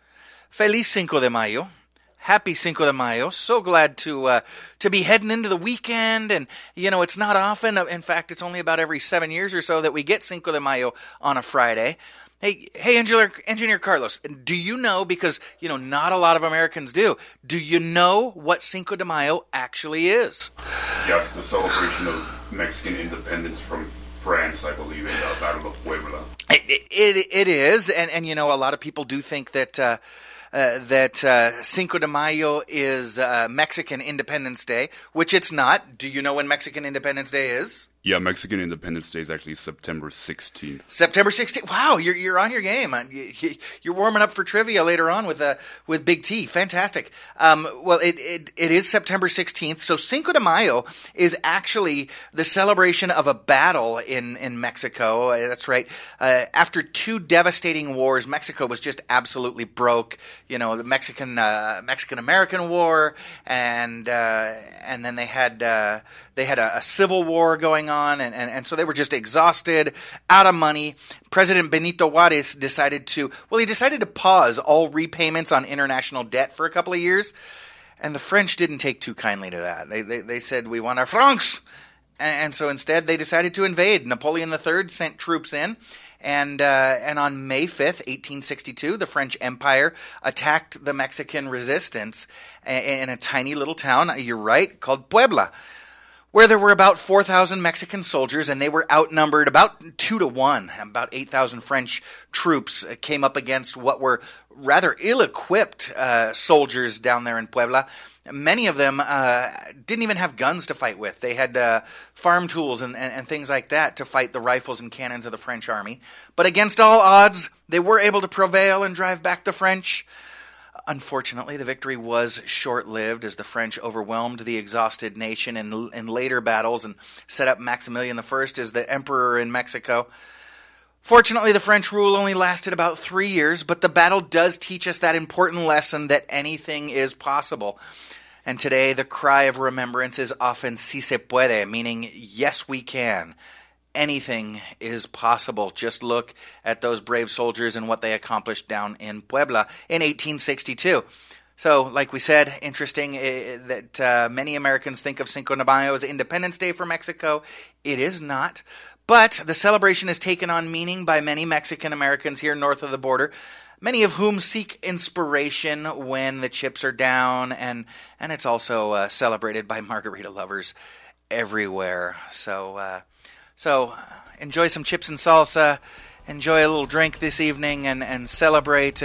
feliz Cinco de Mayo. Happy Cinco de Mayo. So glad to uh, to be heading into the weekend. And, you know, it's not often. In fact, it's only about every seven years or so that we get Cinco de Mayo on a Friday. Hey, hey, Engineer, Engineer Carlos, do you know, because, you know, not a lot of Americans do, do you know what Cinco de Mayo actually is? Yeah, it's the celebration of Mexican independence from France, I believe, in the Battle of Puebla. It, it, it is. And, and, you know, a lot of people do think that... Uh, Uh, that uh, Cinco de Mayo is uh, Mexican Independence Day, which it's not. Do you know when Mexican Independence Day is? Yeah, Mexican Independence Day is actually September sixteenth. September sixteenth. Wow, you're you're on your game. You're warming up for trivia later on with uh, with Big T. Fantastic. Um, well, it, it it is September sixteenth. So Cinco de Mayo is actually the celebration of a battle in in Mexico. That's right. Uh, after two devastating wars, Mexico was just absolutely broke. You know, the Mexican uh, Mexican American War, and uh, and then they had. Uh, They had a, a civil war going on, and, and, and so they were just exhausted, out of money. President Benito Juarez decided to, well, he decided to pause all repayments on international debt for a couple of years, and the French didn't take too kindly to that. They they, they said, we want our francs, and, and so instead they decided to invade. Napoleon the Third sent troops in, and uh, and on May fifth, eighteen sixty-two, the French Empire attacked the Mexican resistance in a tiny little town, you're right, called Puebla, where there were about four thousand Mexican soldiers, and they were outnumbered about two to one. About eight thousand French troops came up against what were rather ill-equipped uh, soldiers down there in Puebla. Many of them uh, didn't even have guns to fight with. They had uh, farm tools and, and, and things like that to fight the rifles and cannons of the French army. But against all odds, they were able to prevail and drive back the French. Unfortunately, the victory was short-lived as the French overwhelmed the exhausted nation in, in later battles and set up Maximilian the First as the emperor in Mexico. Fortunately, the French rule only lasted about three years, but the battle does teach us that important lesson that anything is possible. And today, the cry of remembrance is often "Si se puede," meaning yes, we can. Anything is possible. Just look at those brave soldiers and what they accomplished down in Puebla in eighteen sixty-two. So, like we said, interesting uh, that uh, many Americans think of Cinco de Mayo as Independence Day for Mexico. It is not. But the celebration has taken on meaning by many Mexican Americans here north of the border, many of whom seek inspiration when the chips are down, and, and it's also uh, celebrated by margarita lovers everywhere. So... Uh, So, enjoy some chips and salsa, enjoy a little drink this evening, and, and celebrate, and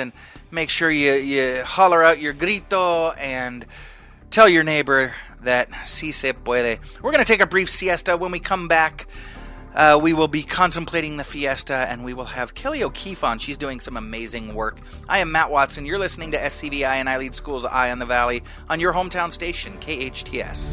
make sure you, you holler out your grito and tell your neighbor that si se puede. We're going to take a brief siesta. When we come back, uh, we will be contemplating the fiesta, and we will have Kelly O'Keefe on. She's doing some amazing work. I am Matt Watson. You're listening to S C V I and I Lead Schools Eye on the Valley on your hometown station, K H T S.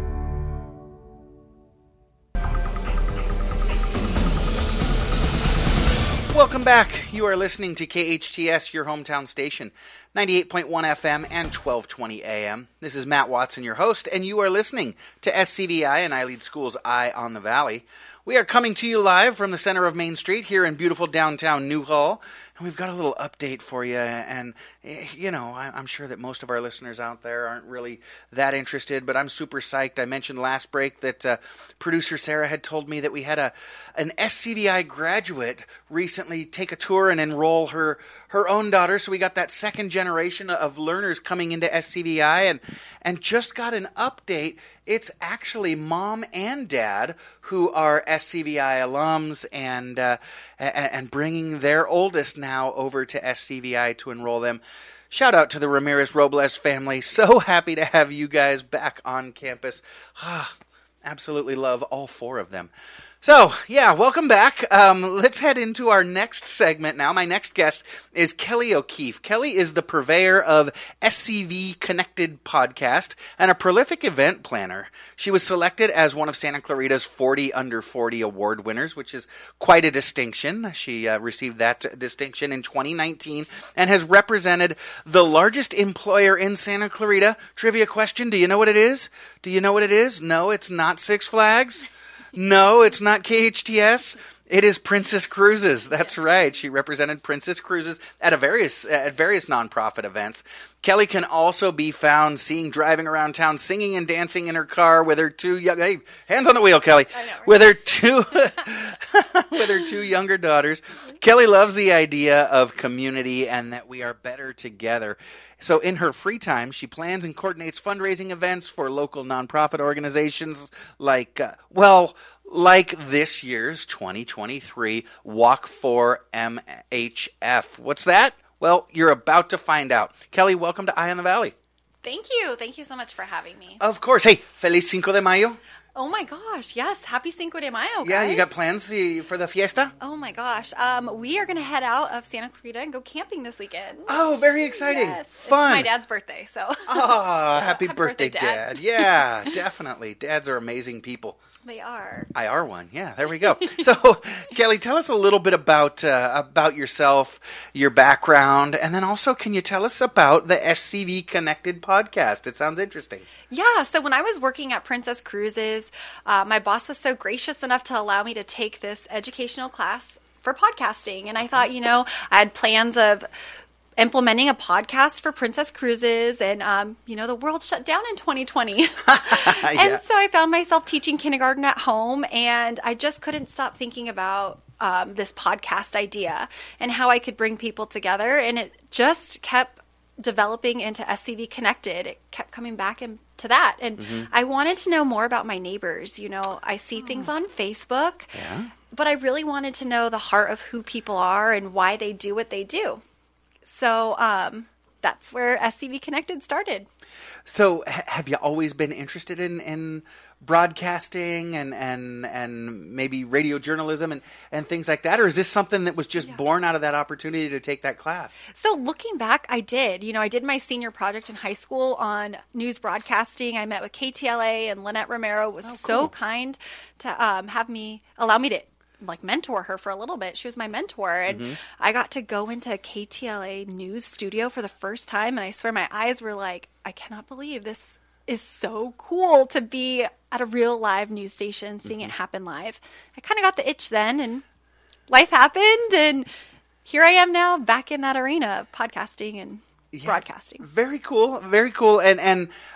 Welcome back. You are listening to K H T S, your hometown station, ninety-eight point one F M and twelve twenty A M. This is Matt Watson, your host, and you are listening to S C V I and I Lead Schools Eye on the Valley. We are coming to you live from the center of Main Street here in beautiful downtown Newhall, and we've got a little update for you. And, you know, I'm sure that most of our listeners out there aren't really that interested, but I'm super psyched. I mentioned last break that uh, producer Sarah had told me that we had a an S C V I graduate recently take a tour and enroll her her own daughter. So we got that second generation of learners coming into S C V I, and and just got an update. It's actually mom and dad who are S C V I alums and uh, and bringing their oldest now over to S C V I to enroll them. Shout out to the Ramirez Robles family. So happy to have you guys back on campus. Ah, absolutely love all four of them. So, yeah, welcome back. Um, let's head into our next segment now. My next guest is Kelly O'Keefe. Kelly is the purveyor of S C V Connected podcast and a prolific event planner. She was selected as one of Santa Clarita's forty under forty award winners, which is quite a distinction. She uh, received that distinction in twenty nineteen and has represented the largest employer in Santa Clarita. Trivia question, do you know what it is? Do you know what it is? No, it's not Six Flags. No, it's not K H T S. It is Princess Cruises. That's right. She represented Princess Cruises at a various at various nonprofit events. Kelly can also be found seen driving around town, singing and dancing in her car with her two young hey, hands on the wheel, Kelly. I know, right? With her two with her two younger daughters. Kelly loves the idea of community and that we are better together. So in her free time, she plans and coordinates fundraising events for local nonprofit organizations like, uh, well, like this year's twenty twenty-three Walk for M H F. What's that? Well, you're about to find out. Kelly, welcome to Eye on the Valley. Thank you. Thank you so much for having me. Of course. Hey, Feliz Cinco de Mayo. Oh my gosh, yes. Happy Cinco de Mayo, guys. Yeah, you got plans for the fiesta? Oh my gosh. Um, we are going to head out of Santa Clarita and go camping this weekend. Oh, very exciting. Yes. Fun. It's my dad's birthday, so. Oh, happy, happy birthday, birthday, Dad. Dad. Yeah, definitely. Dads are amazing people. They are. I are one. Yeah, there we go. So, Kelly, tell us a little bit about uh, about yourself, your background, and then also can you tell us about the S C V Connected podcast? It sounds interesting. Yeah, so when I was working at Princess Cruises, uh, my boss was so gracious enough to allow me to take this educational class for podcasting. And I thought, you know, I had plans of implementing a podcast for Princess Cruises, and um, you know, the world shut down in twenty twenty. Yeah. And so I found myself teaching kindergarten at home, and I just couldn't stop thinking about um, this podcast idea and how I could bring people together, and it just kept developing into S C V Connected. It kept coming back into that, and mm-hmm. I wanted to know more about my neighbors. You know, I see oh. things on Facebook, yeah. but I really wanted to know the heart of who people are and why they do what they do. So um, that's where S C V Connected started. So ha- have you always been interested in, in broadcasting and, and and maybe radio journalism and, and things like that? Or is this something that was just yeah. born out of that opportunity to take that class? So looking back, I did. You know, I did my senior project in high school on news broadcasting. I met with K T L A, and Lynette Romero was oh, so cool. kind to um, have me, allow me to like mentor her for a little bit. She was my mentor, and mm-hmm. I got to go into a K T L A news studio for the first time, and I swear my eyes were like, I cannot believe this is so cool to be at a real live news station, seeing mm-hmm. it happen live. I kind of got the itch then, and life happened, and here I am now back in that arena of podcasting and yeah, broadcasting. Very cool. Very cool. And, and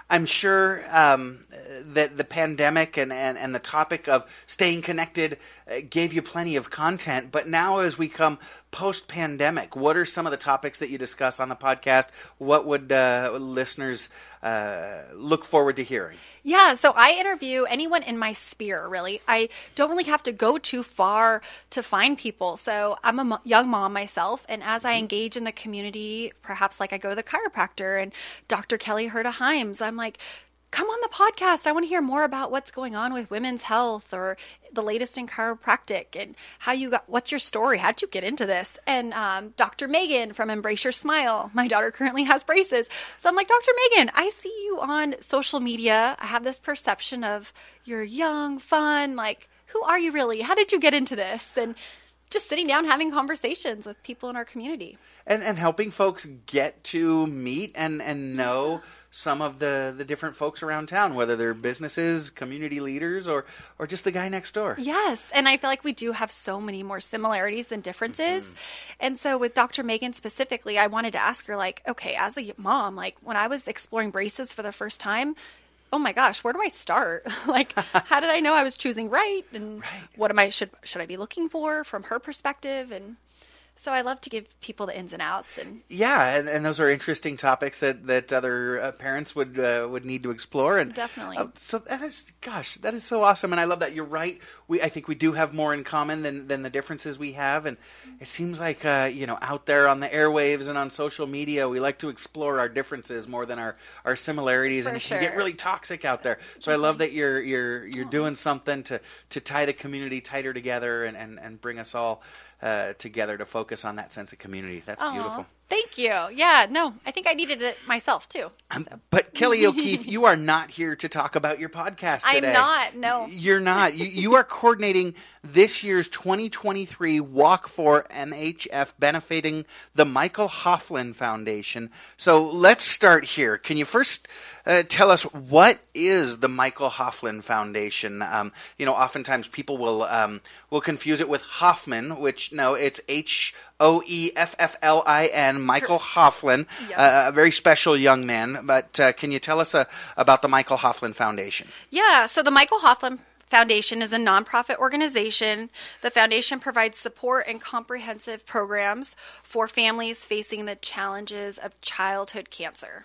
I'm sure um, that the pandemic and, and, and the topic of staying connected uh, gave you plenty of content. But now as we come post-pandemic, what are some of the topics that you discuss on the podcast? What would uh, listeners uh, look forward to hearing? Yeah, so I interview anyone in my sphere, really. I don't really have to go too far to find people. So I'm a mo- young mom myself, and as I engage in the community, perhaps like I go to the chiropractor and Doctor Kelly Herta Himes, I'm like, come on the podcast. I want to hear more about what's going on with women's health or the latest in chiropractic and how you got, what's your story? How'd you get into this? And um, Doctor Megan from Embrace Your Smile. My daughter currently has braces. So I'm like, Doctor Megan, I see you on social media. I have this perception of you're young, fun. Like, who are you really? How did you get into this? And just sitting down, having conversations with people in our community. And, and helping folks get to meet and, and know some of the, the different folks around town, whether they're businesses, community leaders, or or just the guy next door. Yes, and I feel like we do have so many more similarities than differences. Mm-hmm. And so with Doctor Megan specifically, I wanted to ask her, like, okay, as a mom, like when I was exploring braces for the first time, oh my gosh, where do I start? Like, how did I know I was choosing right? And right. what am I should should I be looking for from her perspective? And so I love to give people the ins and outs. And yeah, and, and those are interesting topics that, that other uh, parents would uh, would need to explore. And definitely. Uh, so that is, gosh, that is so awesome. And I love that. You're right. We I think we do have more in common than, than the differences we have. And it seems like, uh, you know, out there on the airwaves and on social media, we like to explore our differences more than our, our similarities. For and it sure. can get really toxic out there. So I love that you're you're you're doing something to, to tie the community tighter together and, and, and bring us all Uh, together to focus on that sense of community. That's Aww, beautiful. Thank you. Yeah, no, I think I needed it myself too. Um, so. But Kelly O'Keefe, you are not here to talk about your podcast today. I'm not, no. You're not. You, you are coordinating this year's twenty twenty-three Walk for M H F benefiting the Michael Hofland Foundation. So let's start here. Can you first uh, tell us what is the Michael Hofland Foundation? Um, you know, oftentimes people will um, will confuse it with Hoffman, which no, it's H O E F F L I N, Michael Hofland, yep. uh, a very special young man. But uh, can you tell us uh, about the Michael Hofland Foundation? Yeah, so the Michael Hofland Foundation is a nonprofit organization. The foundation provides support and comprehensive programs for families facing the challenges of childhood cancer.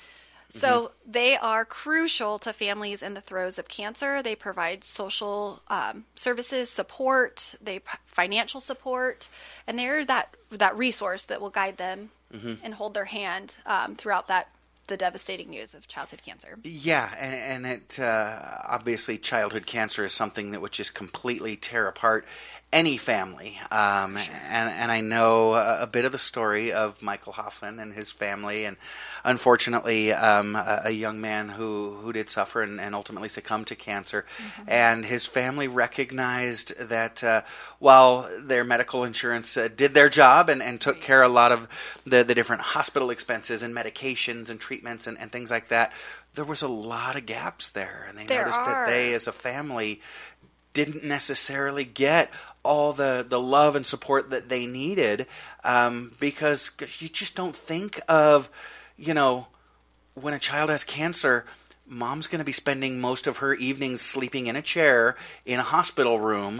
So mm-hmm. they are crucial to families in the throes of cancer. They provide social um, services, support, they financial support, and they're that that resource that will guide them mm-hmm. and hold their hand um, throughout that the devastating news of childhood cancer. Yeah, and, and it uh, obviously childhood cancer is something that would just completely tear apart any family. Um, sure. and, and I know a, a bit of the story of Michael Hofland and his family, and unfortunately um, a, a young man who, who did suffer and, and ultimately succumbed to cancer. Mm-hmm. And his family recognized that uh, while their medical insurance uh, did their job and, and took care of a lot of the, the different hospital expenses and medications and treatments and, and things like that, there was a lot of gaps there. And they there noticed are. that they, as a family, didn't necessarily get all the, the love and support that they needed um, because you just don't think of, you know, when a child has cancer, mom's going to be spending most of her evenings sleeping in a chair in a hospital room.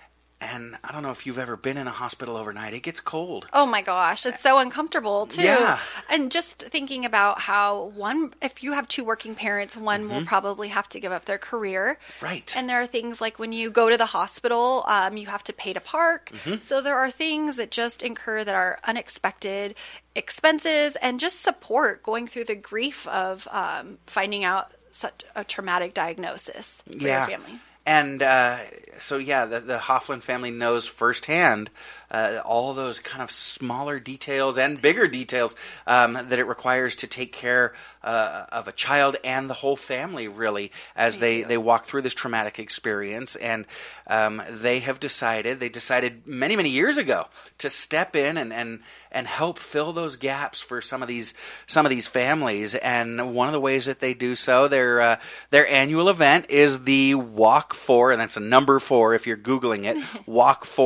And I don't know if you've ever been in a hospital overnight. It gets cold. Oh my gosh, it's so uncomfortable too. Yeah. And just thinking about how one, if you have two working parents, one mm-hmm. will probably have to give up their career. Right. And there are things like when you go to the hospital, um, you have to pay to park. Mm-hmm. So there are things that just incur that are unexpected expenses and just support going through the grief of um, finding out such a traumatic diagnosis for yeah. your family. And uh, so, yeah, the, the Hofland family knows firsthand uh, all those kind of smaller details and bigger details um, that it requires to take care uh, of a child and the whole family, really, as they, they, they walk through this traumatic experience. And um, they have decided, they decided many, many years ago to step in and, and, and help fill those gaps for some of these some of these families. And one of the ways that they do so, their uh, their annual event is the Walk For, and that's a number four if you're Googling it, Walk For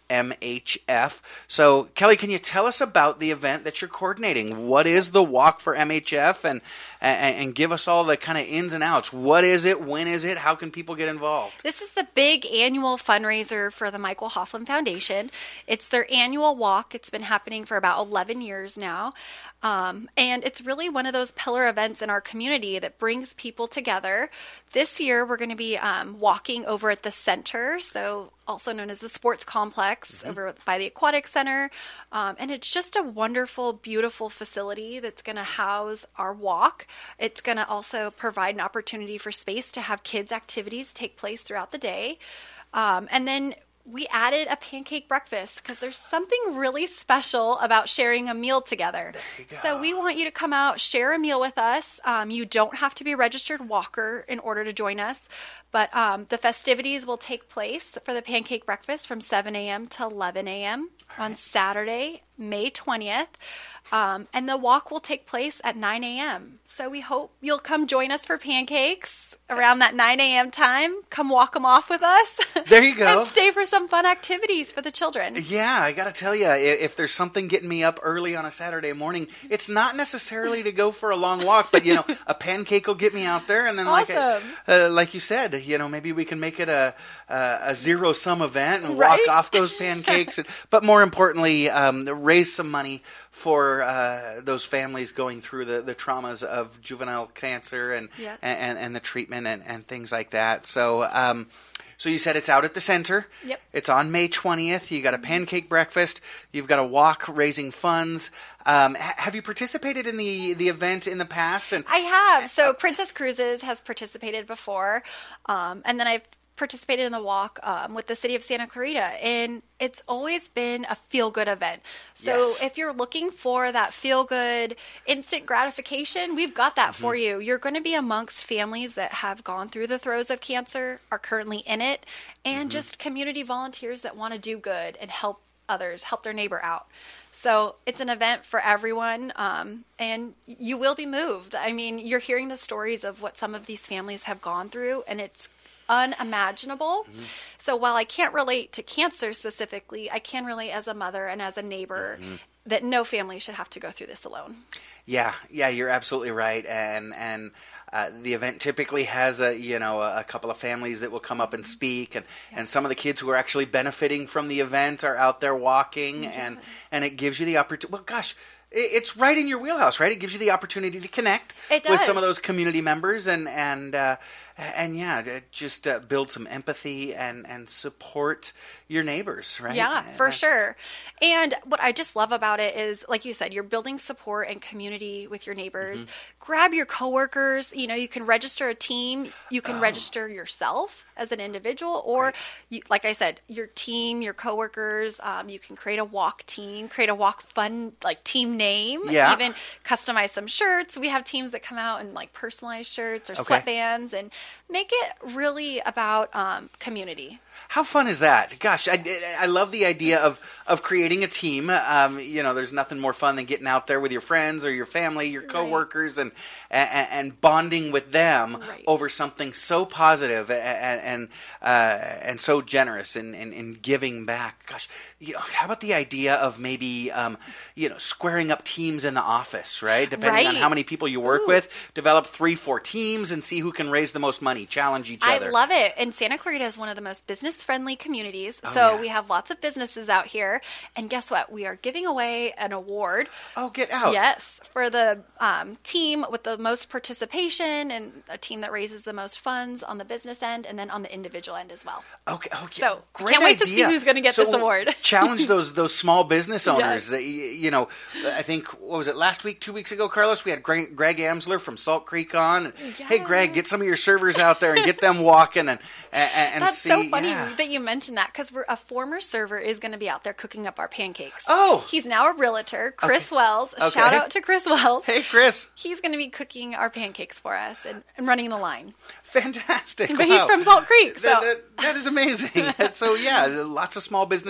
M H F. So, Kelly, can you tell us about the event that you're coordinating? What is the Walk for M H F? And, and, and give us all the kind of ins and outs. What is it? When is it? How can people get involved? This is the big annual fundraiser for the Michael Hoffman Foundation. It's their annual walk. It's been happening for about eleven years now. Um, and it's really one of those pillar events in our community that brings people together. This year, we're going to be um, walking over at the center, so also known as the Sports Complex, mm-hmm. over by the Aquatic Center. Um, and it's just a wonderful, beautiful facility that's going to house our walk. It's going to also provide an opportunity for space to have kids' activities take place throughout the day. Um, and then we added a pancake breakfast because there's something really special about sharing a meal together. There you go. So we want you to come out, share a meal with us. Um, you don't have to be a registered walker in order to join us, but um, the festivities will take place for the pancake breakfast from seven a.m. to eleven a.m. on Saturday, May twentieth. Um, and the walk will take place at nine a.m. So we hope you'll come join us for pancakes around that nine a.m. time. Come walk them off with us. There you go. And stay for some fun activities for the children. Yeah, I got to tell you, if there's something getting me up early on a Saturday morning, it's not necessarily to go for a long walk, but, you know, a pancake will get me out there. And then, awesome. like I, uh, like you said, you know, maybe we can make it a, a, a zero-sum event and right? walk off those pancakes. and, but more importantly, um, raise some money for uh, those families going through the, the traumas of juvenile cancer and yeah. and, and the treatment and, and things like that. So um, so you said it's out at the center. Yep. It's on May twentieth. You got a pancake breakfast. You've got a walk raising funds. Um, ha- have you participated in the, the event in the past? And I have. So Princess Cruises has participated before. Um, and then I've participated in the walk um, with the city of Santa Clarita, and it's always been a feel-good event. So yes. if you're looking for that feel-good instant gratification, we've got that mm-hmm. for you. You're going to be amongst families that have gone through the throes of cancer, are currently in it, and mm-hmm. just community volunteers that want to do good and help others, help their neighbor out. So it's an event for everyone, um, and you will be moved. I mean, you're hearing the stories of what some of these families have gone through, and it's unimaginable. Mm-hmm. So while I can't relate to cancer specifically, I can relate as a mother and as a neighbor mm-hmm. that no family should have to go through this alone. Yeah, yeah, you're absolutely right. And and uh, the event typically has a you know a, a couple of families that will come up and speak, and, yes. and some of the kids who are actually benefiting from the event are out there walking, yes. and and it gives you the opportunity. Well, gosh. It's right in your wheelhouse, right? It gives you the opportunity to connect with some of those community members and and uh, and yeah, just uh, build some empathy and, and support your neighbors, right? Yeah, for That's... sure. And what I just love about it is, like you said, you're building support and community with your neighbors. Mm-hmm. Grab your coworkers. You know, you can register a team. You can oh. register yourself as an individual, or right. you, like I said, your team, your coworkers. Um, you can create a walk team, create a walk fun like team name. Yeah. Even customize some shirts. We have teams that come out and like personalized shirts or okay. sweatbands, and make it really about um, community. How fun is that? Gosh, I, I love the idea of, of creating a team. Um, you know, there's nothing more fun than getting out there with your friends or your family, your coworkers, right. and, and and bonding with them right. over something so positive and and, uh, and so generous in, in, in giving back. Gosh, you know, how about the idea of maybe um, you know squaring up teams in the office, right? Depending right. on how many people you work Ooh. with, develop three, four teams and see who can raise the most money. Challenge each other. I love it. And Santa Clarita is one of the most business friendly communities. Oh, so yeah. we have lots of businesses out here. And guess what? We are giving away an award. Oh, get out. Yes. For the um, team with the most participation and a team that raises the most funds on the business end and then on the individual end as well. Okay. okay. So Great can't wait idea. to see who's going to get so this award. Challenge those those small business owners. Yes. That, you know, I think, what was it, last week, two weeks ago, Carlos? We had Greg, Greg Amsler from Salt Creek on. And, yeah. Hey, Greg, get some of your servers out there and get them walking and, and, and That's see. so funny yeah. that you mentioned that, because we're a former server is going to be out there cooking up our pancakes. Oh. He's now a realtor, Chris okay. Wells. Okay. Shout out to Chris Wells. Hey, Chris. He's going to be cooking our pancakes for us and, and running the line. Fantastic. But wow. he's from Salt Creek. So. That, that, that is amazing. So, yeah, lots of small businesses in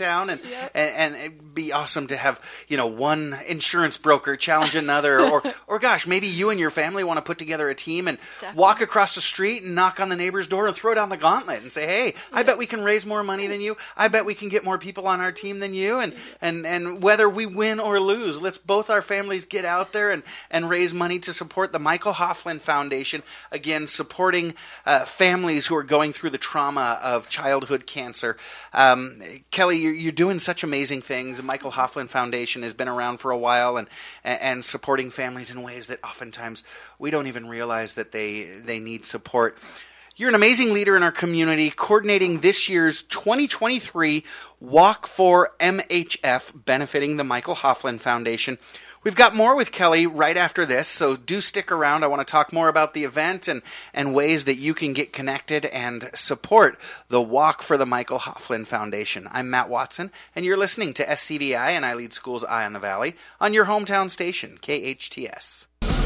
town, and, Yep. and and it'd be awesome to have, you know, one insurance broker challenge another, or or gosh, maybe you and your family want to put together a team and Definitely. walk across the street and knock on the neighbor's door and throw down the gauntlet and say, hey, I bet we can raise more money than you. I bet we can get more people on our team than you, and and and whether we win or lose, let's both our families get out there and and raise money to support the Michael Hoffman Foundation, again supporting uh, families who are going through the trauma of childhood cancer. Um, Kelly, you're, you're doing such amazing things. The Michael Hoffman Foundation has been around for a while, and and supporting families in ways that oftentimes we don't even realize that they they need support. You're an amazing leader in our community, coordinating this year's twenty twenty-three Walk for M H F, benefiting the Michael Hoffman Foundation. We've got more with Kelly right after this, so do stick around. I want to talk more about the event and, and ways that you can get connected and support the Walk for the Michael Hoffman Foundation. I'm Matt Watson, and you're listening to S C V I and iLead Schools Eye on the Valley on your hometown station, K H T S.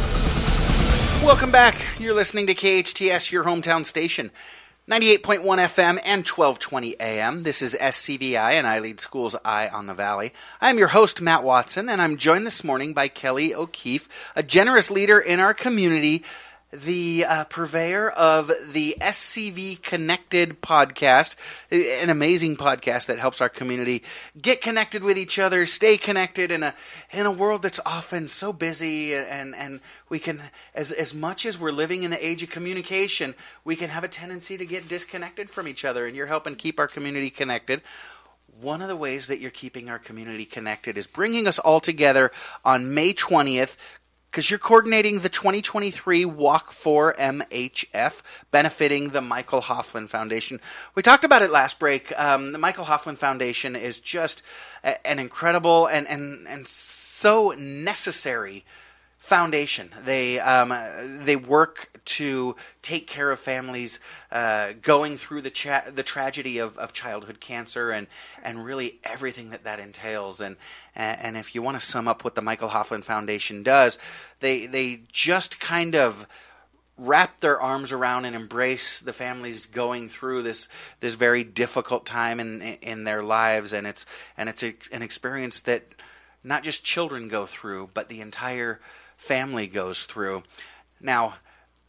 Welcome back. You're listening to K H T S, your hometown station, ninety-eight point one F M and twelve twenty A M. This is S C V I and iLead Schools Eye on the Valley. I'm your host, Matt Watson, and I'm joined this morning by Kelly O'Keefe, a generous leader in our community, the uh, purveyor of the S C V Connected podcast, an amazing podcast that helps our community get connected with each other, stay connected in a in a world that's often so busy, and and we can, as as much as we're living in the age of communication, we can have a tendency to get disconnected from each other, and you're helping keep our community connected. One of the ways that you're keeping our community connected is bringing us all together on May twentieth, because you're coordinating the twenty twenty-three Walk for M H F, benefiting the Michael Hoffman Foundation. We talked about it last break. Um, the Michael Hoffman Foundation is just a, an incredible and, and, and so necessary foundation. They um, they work to take care of families uh, going through the cha- the tragedy of, of childhood cancer and and really everything that that entails. And and if you want to sum up what the Michael Hoffman Foundation does, they they just kind of wrap their arms around and embrace the families going through this this very difficult time in in their lives, and it's and it's a, an experience that not just children go through, but the entire family goes through. Now,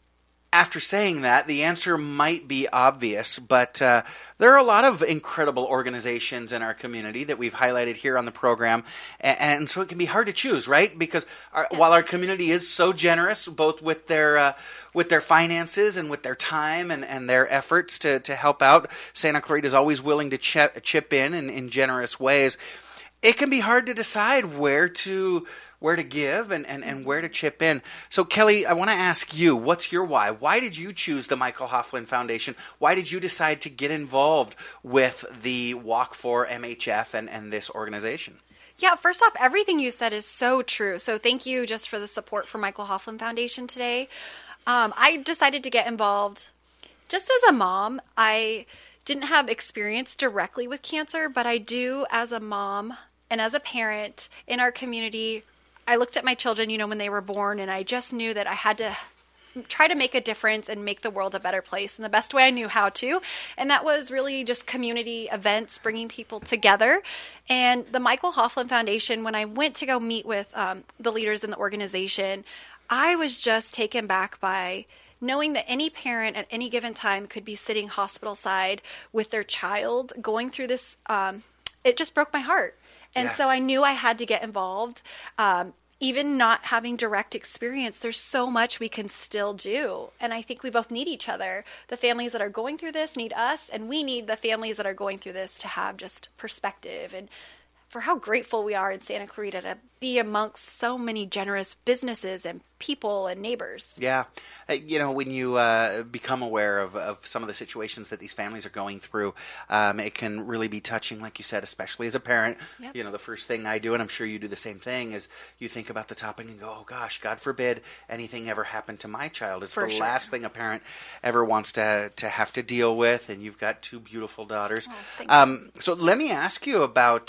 after saying that, the answer might be obvious, but uh, there are a lot of incredible organizations in our community that we've highlighted here on the program, and, and so it can be hard to choose, right? Because our, while our community is so generous, both with their uh, with their finances and with their time and, and their efforts to, to help out, Santa Clarita is always willing to chip, chip in, in in generous ways. It can be hard to decide where to where to give and, and, and where to chip in. So, Kelly, I want to ask you, what's your why? Why did you choose the Michael Hoffman Foundation? Why did you decide to get involved with the Walk for M H F and, and this organization? Yeah, first off, everything you said is so true. So thank you just for the support for Michael Hoffman Foundation today. Um, I decided to get involved just as a mom. I didn't have experience directly with cancer, but I do as a mom and as a parent in our community. I looked at my children, you know, when they were born, and I just knew that I had to try to make a difference and make the world a better place in the best way I knew how to. And that was really just community events, bringing people together. And the Michael Hoffman Foundation, when I went to go meet with um, the leaders in the organization, I was just taken back by knowing that any parent at any given time could be sitting hospital side with their child going through this. Um, it just broke my heart. And Yeah. so I knew I had to get involved. Um, even not having direct experience, there's so much we can still do. And I think we both need each other. The families that are going through this need us, and we need the families that are going through this to have just perspective and for how grateful we are in Santa Clarita to be amongst so many generous businesses and people and neighbors. Yeah. Uh, You know, when you uh, become aware of, of some of the situations that these families are going through, um, it can really be touching, like you said, especially as a parent. Yep. You know, the first thing I do, and I'm sure you do the same thing, is you think about the topic and go, oh gosh, God forbid anything ever happened to my child. It's For the sure. last thing a parent ever wants to to have to deal with, and you've got two beautiful daughters. Oh, thank you. um, so let me ask you about uh,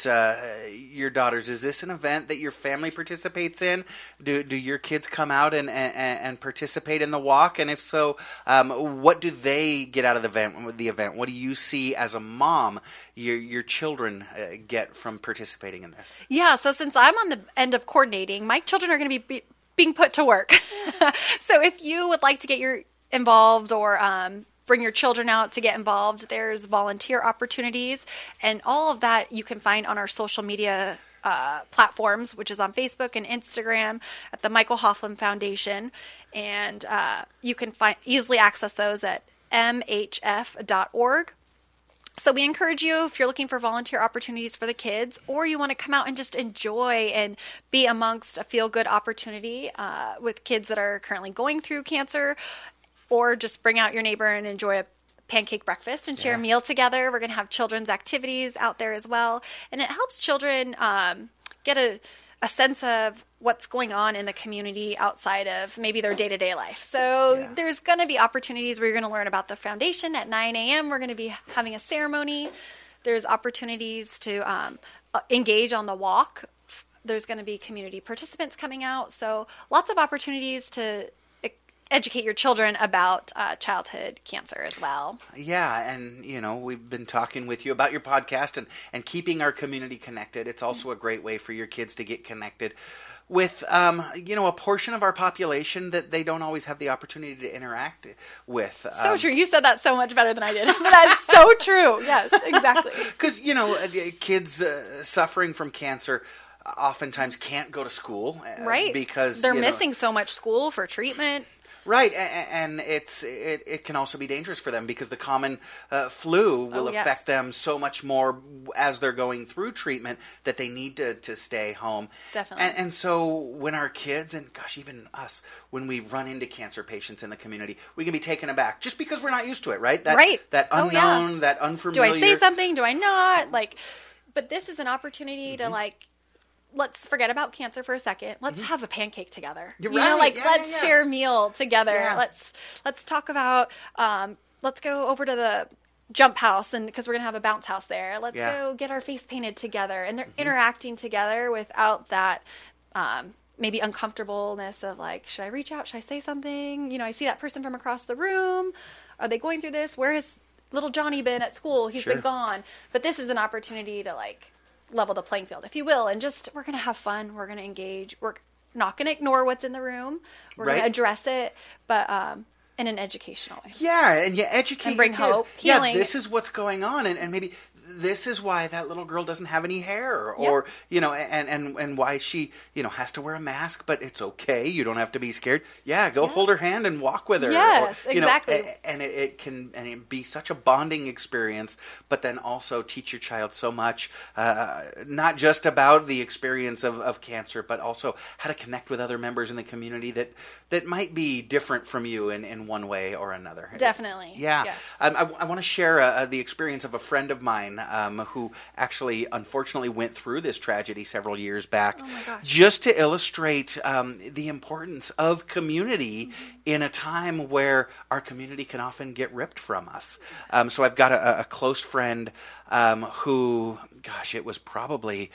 your daughters? Is this an event that your family participates in? Do do your kids come out and and, and participate in the walk? And if so, um, what do they get out of the event? The event. What do you see as a mom your your children uh, get from participating in this? Yeah. So since I'm on the end of coordinating, my children are going to be, be being put to work. So if you would like to get your involved or um, bring your children out to get involved, there's volunteer opportunities, and all of that you can find on our social media uh, platforms, which is on Facebook and Instagram at the Michael Hofland Foundation, and uh, you can find easily access those at m h f dot org. So we encourage you, if you're looking for volunteer opportunities for the kids, or you want to come out and just enjoy and be amongst a feel-good opportunity uh, with kids that are currently going through cancer, or just bring out your neighbor and enjoy a pancake breakfast and share Yeah. a meal together. We're going to have children's activities out there as well. And it helps children um, get a, a sense of what's going on in the community outside of maybe their day-to-day life. So Yeah. there's going to be opportunities where you're going to learn about the foundation at nine a.m. We're going to be having a ceremony. There's opportunities to um, engage on the walk. There's going to be community participants coming out. So lots of opportunities to educate your children about uh, childhood cancer as well. Yeah, and, you know, we've been talking with you about your podcast and, and keeping our community connected. It's also a great way for your kids to get connected with, um, you know, a portion of our population that they don't always have the opportunity to interact with. So um, true. You said that so much better than I did. But that's so true. Yes, exactly. Because, you know, uh, kids uh, suffering from cancer oftentimes can't go to school. Uh, Right. Because they're you know, missing so much school for treatment. Right, and it's it, it can also be dangerous for them because the common uh, flu will Oh, yes. affect them so much more as they're going through treatment that they need to, to stay home. Definitely. And, and so when our kids, and gosh, even us, when we run into cancer patients in the community, we can be taken aback just because we're not used to it, right? That, Right. That Oh, yeah. unknown, that Do unfamiliar. I say something? Do I not? Like, but this is an opportunity Mm-hmm. to like, let's forget about cancer for a second. Let's have a pancake together. You're you know, right. like Yeah, let's yeah, yeah. share a meal together. Yeah. Let's let's talk about. Um, let's go over to the jump house, and because we're gonna have a bounce house there. Let's Yeah. go get our face painted together, and they're interacting together without that. Um, maybe uncomfortableness of like, should I reach out? Should I say something? You know, I see that person from across the room. Are they going through this? Where has little Johnny been at school? He's Sure. been gone. But this is an opportunity to like level the playing field, if you will, and just we're going to have fun. We're going to engage. We're not going to ignore what's in the room. We're Right. going to address it, but um, in an educational way. Yeah, and you educate And bring your kids. hope, Yeah, healing. this is what's going on, and, and maybe this is why that little girl doesn't have any hair, or Yeah. you know, and, and and why she you know has to wear a mask, but it's okay. You don't have to be scared. Yeah, go Yeah. hold her hand and walk with her. Yes, or, you know, exactly. a- and it, it can and it be such a bonding experience, but then also teach your child so much, uh, not just about the experience of, of cancer, but also how to connect with other members in the community that that might be different from you in, in one way or another. Definitely. Yeah. Yes. Um, I, I want to share uh, the experience of a friend of mine um, who actually, unfortunately, went through this tragedy several years back. Oh my gosh. Just to illustrate um, the importance of community mm-hmm. in a time where our community can often get ripped from us. Um, so I've got a, a close friend um, who, gosh, it was probably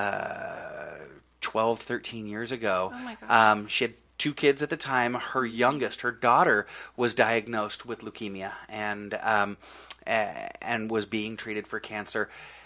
uh, twelve, thirteen years ago. Oh my gosh. Um, she had two kids at the time. Her youngest, her daughter, was diagnosed with leukemia and um, and was being treated for cancer.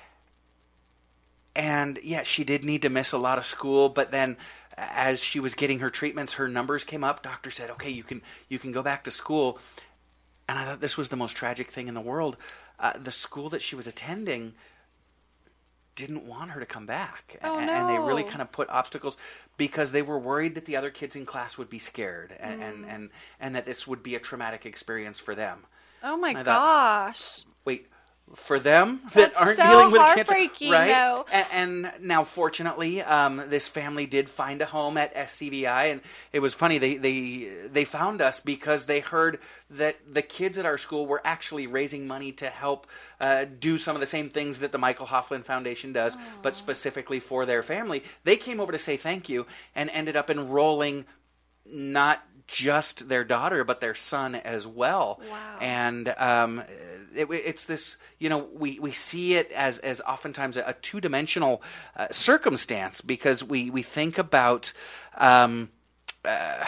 And yeah, she did need to miss a lot of school, but then as she was getting her treatments, her numbers came up. Doctor said, "Okay, you can you can go back to school." And I thought this was the most tragic thing in the world. Uh, the school that she was attending didn't want her to come back. Oh, and, and they really no. kind of put obstacles because they were worried that the other kids in class would be scared and, Mm. and, and, and that this would be a traumatic experience for them. Oh my I thought, gosh. Wait, for them that That's aren't so dealing with cancer, heartbreaking, right? though. And, and now, fortunately, um, this family did find a home at S C V I, and it was funny. They they they found us because they heard that the kids at our school were actually raising money to help uh, do some of the same things that the Michael Hofland Foundation does, Aww. But specifically for their family. They came over to say thank you and ended up enrolling not just their daughter, but their son as well. Wow. And um, it, it's this, you know, we, we see it as, as oftentimes a, a two-dimensional uh, circumstance because we, we think about, um, uh,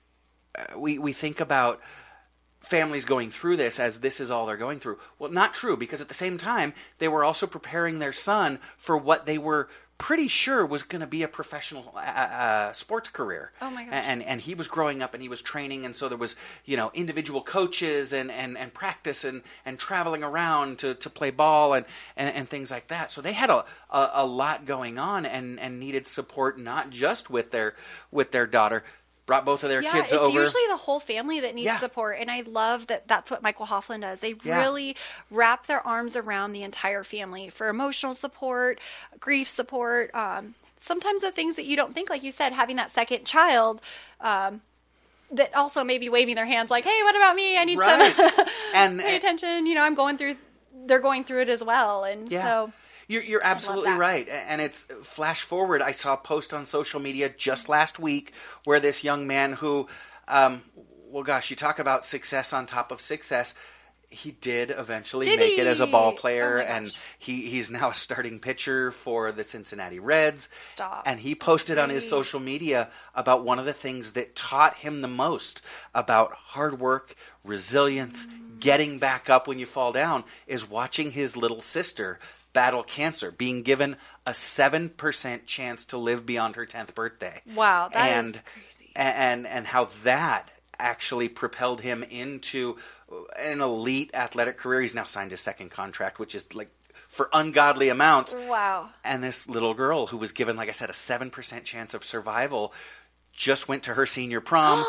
we, we think about families going through this as this is all they're going through. Well, not true, because at the same time, they were also preparing their son for what they were pretty sure was going to be a professional uh, uh, sports career. Oh my gosh. And and he was growing up and he was training, and so there was, you know, individual coaches and, and, and practice and, and traveling around to, to play ball and, and, and things like that. So they had a, a, a lot going on and, and needed support, not just with their with their daughter. Brought both of their yeah, kids it's over. usually the whole family that needs Yeah. support, and I love that that's what Michael Hofland does. They Yeah. really wrap their arms around the entire family for emotional support, grief support, um, sometimes the things that you don't think, like you said, having that second child, um, that also may be waving their hands like, hey, what about me? I need Right. some And- pay attention. You know, I'm going through, they're going through it as well, and Yeah. so... You're, you're absolutely that. right. And it's flash forward. I saw a post on social media just last week where this young man who, um, well, gosh, you talk about success on top of success. He did eventually Did make it he? as a ball Oh player, my and gosh. he, he's now a starting pitcher for the Cincinnati Reds. Stop. And he posted on his Really? social media about one of the things that taught him the most about hard work, resilience, Mm. getting back up when you fall down is watching his little sister battle cancer, being given a seven percent chance to live beyond her tenth birthday. Wow, that is and, crazy. And, and how that actually propelled him into an elite athletic career. He's now signed his second contract, which is like for ungodly amounts. Wow. And this little girl who was given, like I said, a seven percent chance of survival just went to her senior prom.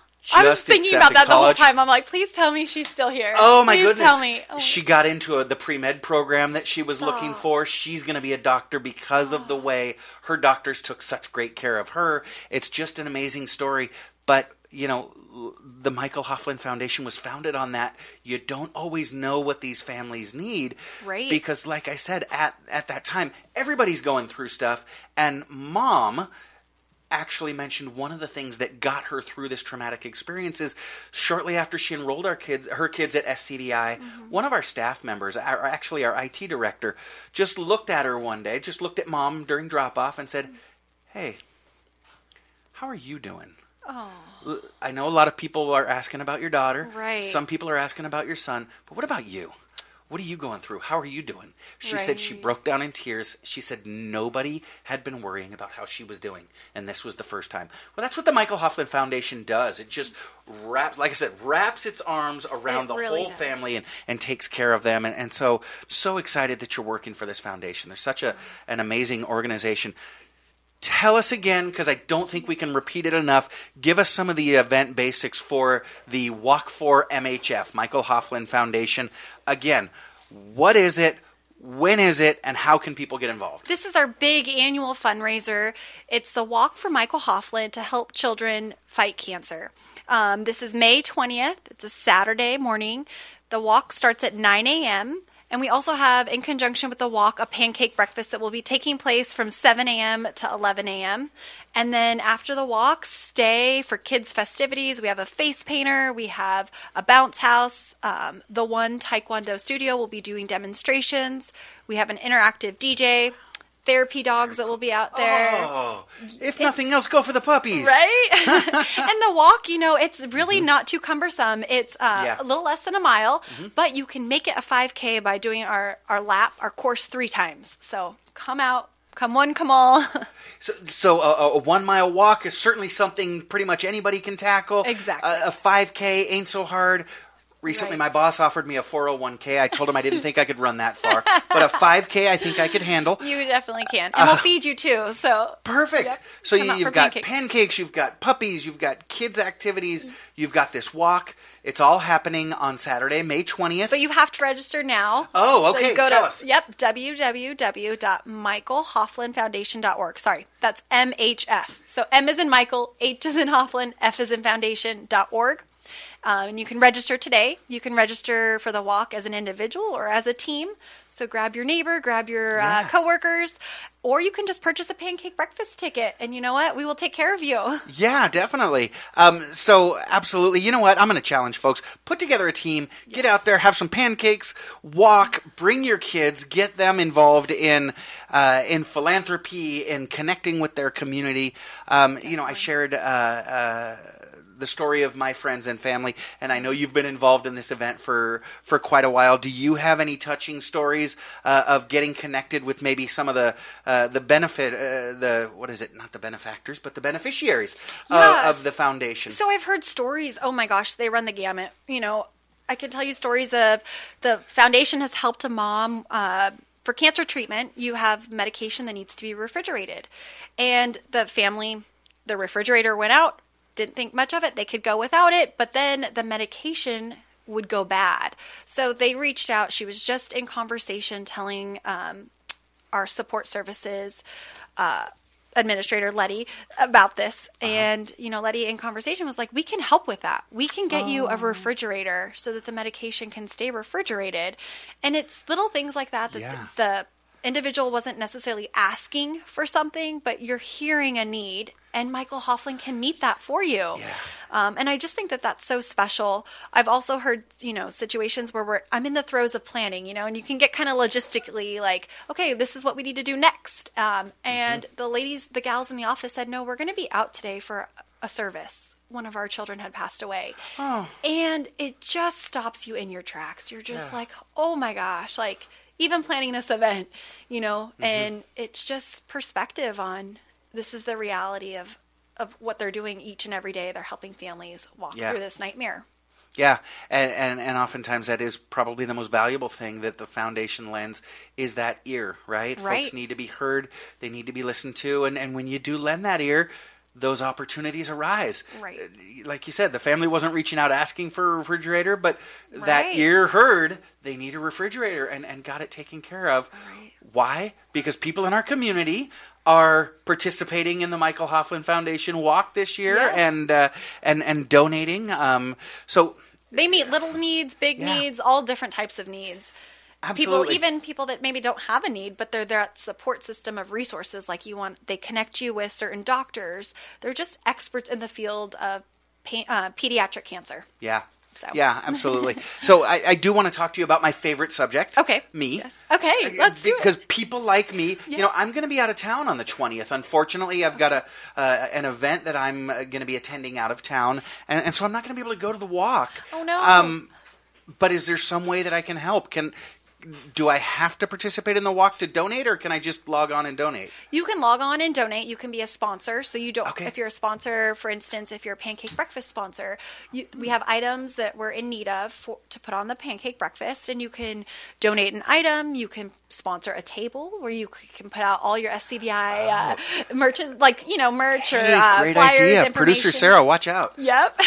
I was just thinking accepted about that college. the whole time. I'm like, please tell me she's still here. Oh my please goodness! tell me. Oh. She got into a, the pre-med program that she was Stop. looking for. She's going to be a doctor because of the way her doctors took such great care of her. It's just an amazing story. But you know, the Michael Hofland Foundation was founded on that. You don't always know what these families need, Right. because, like I said, at at that time, everybody's going through stuff, and Mom actually mentioned one of the things that got her through this traumatic experience is shortly after she enrolled our kids, her kids at S C V I, mm-hmm. one of our staff members, our, actually our I T director, just looked at her one day, just looked at Mom during drop-off and said, hey, how are you doing? Oh. I know a lot of people are asking about your daughter. Right. Some people are asking about your son. But what about you? What are you going through? How are you doing? She Right. said she broke down in tears. She said nobody had been worrying about how she was doing, and this was the first time. Well, that's what the Michael Hofland Foundation does. It just wraps, like I said, wraps its arms around It the really whole does. family and, and takes care of them. And, and so, so excited that you're working for this foundation. They're such a an amazing organization. Tell us again, because I don't think we can repeat it enough. Give us some of the event basics for the Walk for M H F, Michael Hofland Foundation. Again, what is it? When is it? And how can people get involved? This is our big annual fundraiser. It's the Walk for Michael Hofland to help children fight cancer. Um, this is May twentieth. It's a Saturday morning. The walk starts at nine a.m. And we also have, in conjunction with the walk, a pancake breakfast that will be taking place from seven a.m. to eleven a.m. And then after the walk, stay for kids' festivities. We have a face painter. We have a bounce house. Um, the One Taekwondo Studio will be doing demonstrations. We have an interactive D J. Therapy dogs that will be out there. Oh, if nothing else, go for the puppies. Right? And the walk, you know, it's really mm-hmm. not too cumbersome. It's uh, Yeah. a little less than a mile, mm-hmm. but you can make it a five K by doing our, our lap, our course three times. So come out, come one, come all. So, so a, a one-mile walk is certainly something pretty much anybody can tackle. Exactly. A, a five K ain't so hard. Recently, Right. my boss offered me a four oh one K. I told him I didn't think I could run that far. But a five K, I think I could handle. You definitely can. And we'll feed you too. So Perfect. Yep. So Come you, out you've for got pancakes. pancakes, you've got puppies, you've got kids' activities, you've got this walk. It's all happening on Saturday, May twentieth. But you have to register now. Oh, So okay. you go Tell to, us. Yep, w w w dot michael hofland foundation dot org. Sorry, that's M H F. So M is in Michael, H is in Hofland, F is in foundation dot org. Um, and you can register today. You can register for the walk as an individual or as a team. So grab your neighbor, grab your Yeah. uh, coworkers, or you can just purchase a pancake breakfast ticket. And you know what? We will take care of you. Yeah, definitely. Um, so, absolutely. You know what? I'm going to challenge folks. Put together a team. Get out there. Have some pancakes. Walk. Bring your kids. Get them involved in uh, in philanthropy, in connecting with their community. Um, you know, I shared... Uh, uh, the story of my friends and family, and I know you've been involved in this event for, for quite a while. Do you have any touching stories uh, of getting connected with maybe some of the uh, the benefit, uh, the what is it? Not the benefactors, but the beneficiaries Yes. of, of the foundation? So I've heard stories. Oh my gosh, they run the gamut. You know, I can tell you stories of the foundation has helped a mom uh, for cancer treatment. You have medication that needs to be refrigerated, and the family, the refrigerator went out. Didn't think much of it. They could go without it, but then the medication would go bad. So they reached out. She was just in conversation telling um, our support services uh, administrator, Letty, about this. Uh-huh. And, you know, Letty in conversation was like, we can help with that. We can get oh. you a refrigerator so that the medication can stay refrigerated. And it's little things like that that yeah. the, the individual wasn't necessarily asking for something, but you're hearing a need. And Michael Hofland can meet that for you. Yeah. Um, and I just think that that's so special. I've also heard, you know, situations where we're, I'm in the throes of planning, you know, and you can get kind of logistically like, okay, this is what we need to do next. Um, and mm-hmm. the ladies, the gals in the office said, no, we're going to be out today for a service. One of our children had passed away. Oh. And it just stops you in your tracks. You're just yeah. like, oh my gosh, like even planning this event, you know, mm-hmm. and it's just perspective on this is the reality of, of what they're doing each and every day. They're helping families walk yeah. through this nightmare. Yeah, and, and and oftentimes that is probably the most valuable thing that the foundation lends is that ear, right? Right. Folks need to be heard. They need to be listened to. And, and when you do lend that ear, those opportunities arise. Right. Like you said, the family wasn't reaching out asking for a refrigerator, but right. that ear heard they need a refrigerator and, and got it taken care of. Right. Why? Because people in our community are participating in the Michael Hofland Foundation Walk this year yes. and uh, and and donating. Um, so they meet little needs, big yeah. needs, all different types of needs. Absolutely. People, even people that maybe don't have a need, but they're that support system of resources. Like you want, they connect you with certain doctors. They're just experts in the field of pa- uh, pediatric cancer. Yeah. So. Yeah, absolutely. So I, I do want to talk to you about my favorite subject. Okay. Me. Yes. Okay, let's do it. Because people like me, yeah. you know, I'm going to be out of town on the twentieth. Unfortunately, I've got a uh, an event that I'm going to be attending out of town, and, and so I'm not going to be able to go to the walk. Oh, no. Um, but is there some way that I can help? Can Do I have to participate in the walk to donate, or can I just log on and donate? You can log on and donate. You can be a sponsor. So you don't. Okay. If you're a sponsor, for instance, if you're a pancake breakfast sponsor, you, we have items that we're in need of for, to put on the pancake breakfast, and you can donate an item. You can sponsor a table where you can put out all your S C V I oh. uh, merchant, like you know, merch hey, or uh, great flyers. idea, producer Sarah. Watch out. Yep.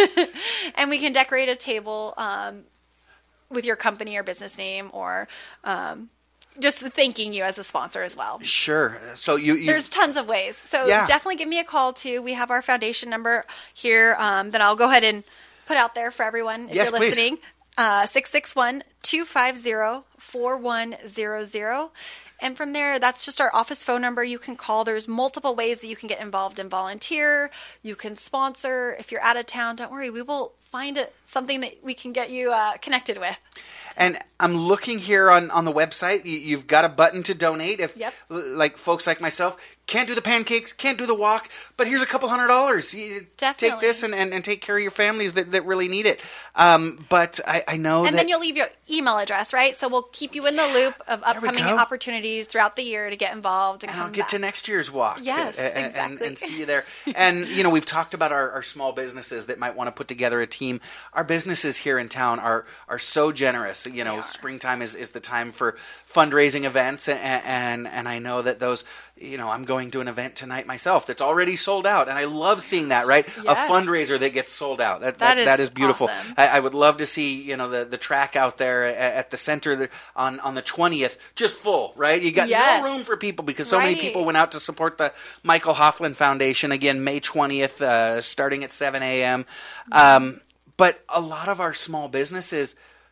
And we can decorate a table. Um, with your company or business name, or um, just thanking you as a sponsor as well. Sure. So you, you there's tons of ways. So yeah. definitely give me a call too. We have our foundation number here um, that I'll go ahead and put out there for everyone if yes, you're listening. Please. Uh, six six one, two five zero, four one zero zero. And from there, that's just our office phone number. You can call. There's multiple ways that you can get involved and volunteer. You can sponsor. If you're out of town, don't worry. We will find it, something that we can get you uh, connected with. And I'm looking here on, on the website. You, you've got a button to donate. If yep. like folks like myself can't do the pancakes, can't do the walk, but here's a couple hundred dollars. You Definitely. Take this and, and, and take care of your families that, that really need it. Um, but I, I know and that... And then you'll leave your email address, right? So we'll keep you in the loop of upcoming opportunities throughout the year to get involved. And, and come I'll get back. to next year's walk. Yes, and, exactly. And, and see you there. And, you know, we've talked about our, our small businesses that might want to put together a team. Our businesses here in town are, are so generous. You know, springtime is, is the time for fundraising events. And, and, and I know that those... You know, I'm going to an event tonight myself that's already sold out, and I love seeing that, right? Yes. A fundraiser that gets sold out. That that, that, is, that is beautiful. Awesome. I, I would love to see, you know, the, the track out there at, at the center on, on the twentieth, just full, right? You got yes. no room for people because so right. many people went out to support the Michael Hofland Foundation. Again, May twentieth, uh, starting at seven a.m. Um, but a lot of our small businesses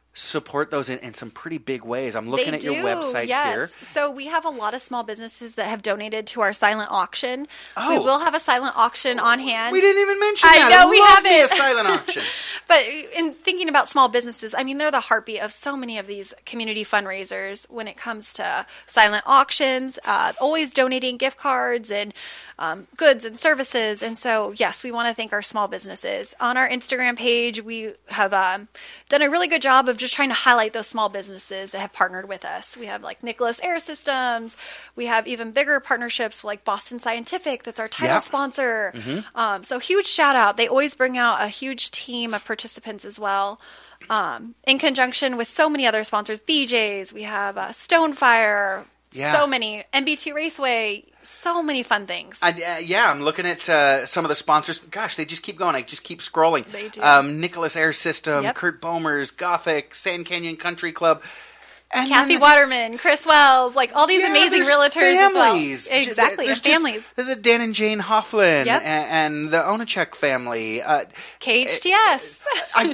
support those in, in some pretty big ways. I'm looking They at your do, website yes. here. So we have a lot of small businesses that have donated to our silent auction. Oh. We will have a silent auction on hand. We didn't even mention I that. know, I we love me a haven't. silent auction. But in thinking about small businesses, I mean, they're the heartbeat of so many of these community fundraisers when it comes to silent auctions, uh, always donating gift cards and um, goods and services. And so, yes, we want to thank our small businesses. On our Instagram page, we have um, done a really good job of just trying to highlight those small businesses that have partnered with us. We have like Nicholas Air Systems. We have even bigger partnerships like Boston Scientific. That's our title Yeah. sponsor. Mm-hmm. Um, so huge shout out. They always bring out a huge team of participants as well. Um, in conjunction with so many other sponsors, B J's, we have uh, Stonefire, Yeah. so many, M B T Raceway, so many fun things. I, uh, yeah, I'm looking at uh, some of the sponsors. Gosh, they just keep going. I just keep scrolling. They do. Um, Nicholas Air System, Yep. Kurt Bomer's, Gothic, Sand Canyon Country Club. And Kathy then- Waterman, Chris Wells, like all these Yeah, amazing there's realtors families. as well. Exactly, There's and families. just the Dan and Jane Hofflin Yep. and, and the Onachek family. Uh, K H T S. I,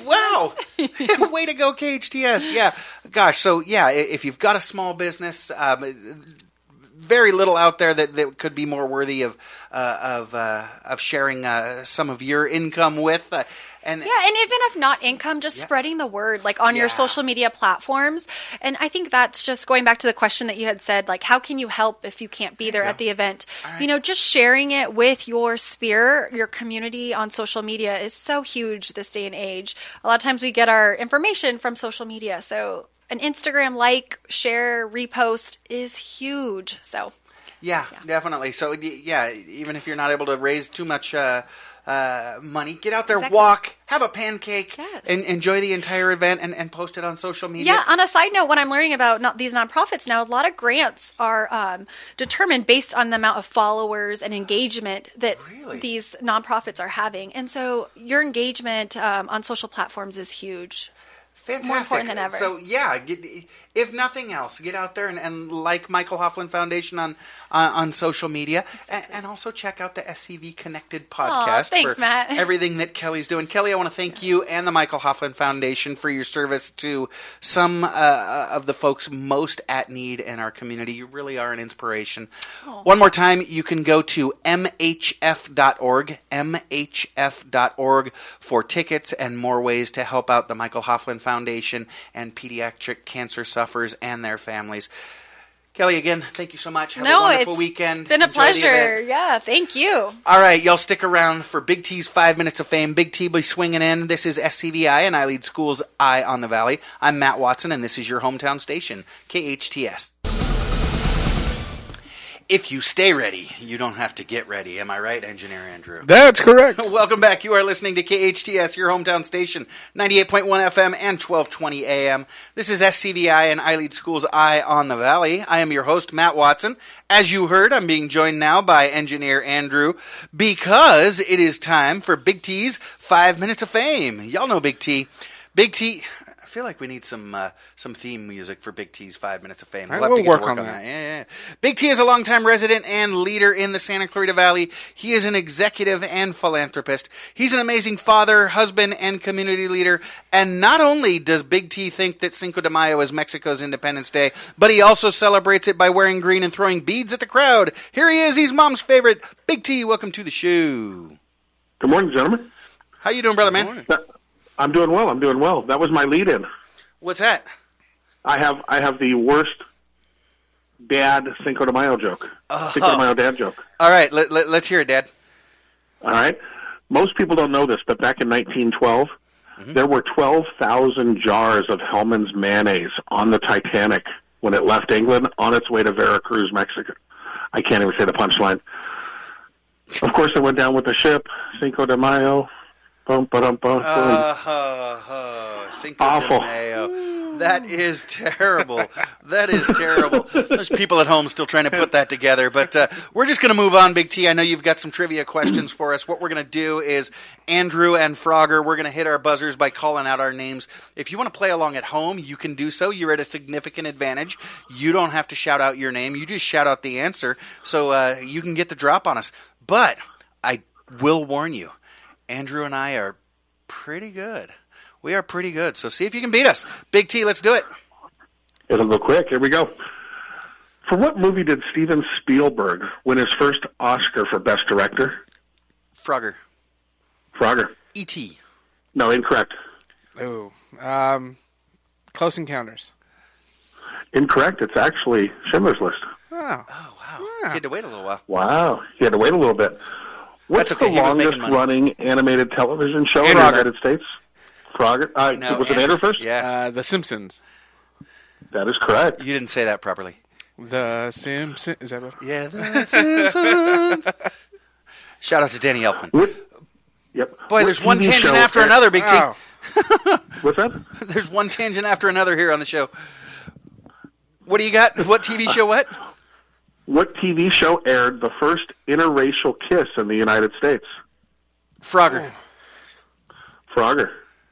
wow. Way to go, K H T S. Yeah. Gosh, so yeah, i- if you've got a small business, um, very little out there that, that could be more worthy of uh, of uh, of sharing uh, some of your income with. Uh, and Yeah, and even if not income, just Yeah. spreading the word, like on your Yeah. social media platforms. And I think that's just going back to the question that you had said, like, how can you help if you can't be there you at go. the event? right. You know, just sharing it with your sphere, your community on social media is so huge this day and age. A lot of times we get our information from social media. So an Instagram like, share, repost is huge. So Yeah, definitely. So, y- yeah, even if you're not able to raise too much uh, uh, money, get out there, Exactly. walk, have a pancake, Yes. and enjoy the entire event and, and post it on social media. Yeah, on a side note, when I'm learning about not, these nonprofits now, a lot of grants are um, determined based on the amount of followers and engagement that Really? these nonprofits are having. And so your engagement um, on social platforms is huge. Fantastic. More important than ever. So, yeah, get, if nothing else, get out there and, and like Michael Hofflin Foundation on on, on social media, and, and also check out the S C V Connected podcast thanks, for Matt. everything that Kelly's doing. Kelly, I want to thank you and the Michael Hofflin Foundation for your service to some uh, of the folks most at need in our community. You really are an inspiration. One more time, you can go to m h f dot org, m h f dot org for tickets and more ways to help out the Michael Hofflin Foundation and pediatric cancer sufferers and their families. Kelly, again, thank you so much. Have a no, wonderful it's weekend. been a Enjoy the event. pleasure. Yeah, thank you. All right, y'all stick around for Big T's Five Minutes of Fame. Big T will be swinging in. This is S C V I, and I lead Schools Eye on the Valley. I'm Matt Watson, and this is your hometown station, K H T S. If you stay ready, you don't have to get ready. Am I right, Engineer Andrew? That's correct. Welcome back. You are listening to K H T S, your hometown station, ninety-eight point one F M and twelve twenty A M. This is S C V I and I Lead Schools Eye on the Valley. I am your host, Matt Watson. As you heard, I'm being joined now by Engineer Andrew because it is time for Big T's Five Minutes of Fame. Y'all know Big T. Big T... I feel like we need some uh, some theme music for Big T's Five Minutes of Fame. All right, We'll have we'll to get work to work on on that. that. Yeah, yeah, yeah. Big T is a longtime resident and leader in the Santa Clarita Valley. He is an executive and philanthropist. He's an amazing father, husband, and community leader. And not only does Big T think that Cinco de Mayo is Mexico's Independence Day, but he also celebrates it by wearing green and throwing beads at the crowd. Here he is. He's Mom's favorite. Big T, welcome to the show. Good morning, gentlemen. How you doing, brother, man? I'm doing well. I'm doing well. That was my lead-in. What's that? I have I have the worst dad Cinco de Mayo joke. Oh. Cinco de Mayo dad joke. All right, let, let, let's hear it, Dad. All right. Most people don't know this, but back in nineteen twelve, Mm-hmm. there were twelve thousand jars of Hellman's mayonnaise on the Titanic when it left England on its way to Veracruz, Mexico. I can't even say the punchline. Of course, it went down with the ship. Cinco de Mayo. Bum, ba-dum, bum, boom. Uh, uh, uh, Cinco Awful. de Mayo. That is terrible. That is terrible. There's people at home still trying to put that together, but uh, we're just going to move on, Big T. I know you've got some trivia questions for us. What we're going to do is Andrew and Frogger, we're going to hit our buzzers by calling out our names. If you want to play along at home, you can do so. You're at a significant advantage. You don't have to shout out your name. You just shout out the answer, so uh, you can get the drop on us. But I will warn you, Andrew and I are pretty good We are pretty good. So see if you can beat us. Big T, let's do it. It'll go quick. Here we go. For what movie did Steven Spielberg win his first Oscar for Best Director? Frogger. Frogger. E T. No, incorrect. Oh, um, Close Encounters. Incorrect. It's actually Schindler's List. Oh, Oh, wow. You had to wait a little while. Wow. You had to wait a little bit. What's That's okay. the He was making longest money. running animated television show in Frogger. the United States? Frogger. Uh, No, was it Andrew first? Yeah. uh, The Simpsons. That is correct. You didn't say that properly. The Simpsons. Is that what? Yeah, The Simpsons. Shout out to Danny Elfman. What, yep. Boy, What there's one T V tangent show after aired- another, Big T. Oh, What's that? There's one tangent after another here on the show. What do you got? What T V show? What? What T V show aired the first interracial kiss in the United States? Frogger. Frogger.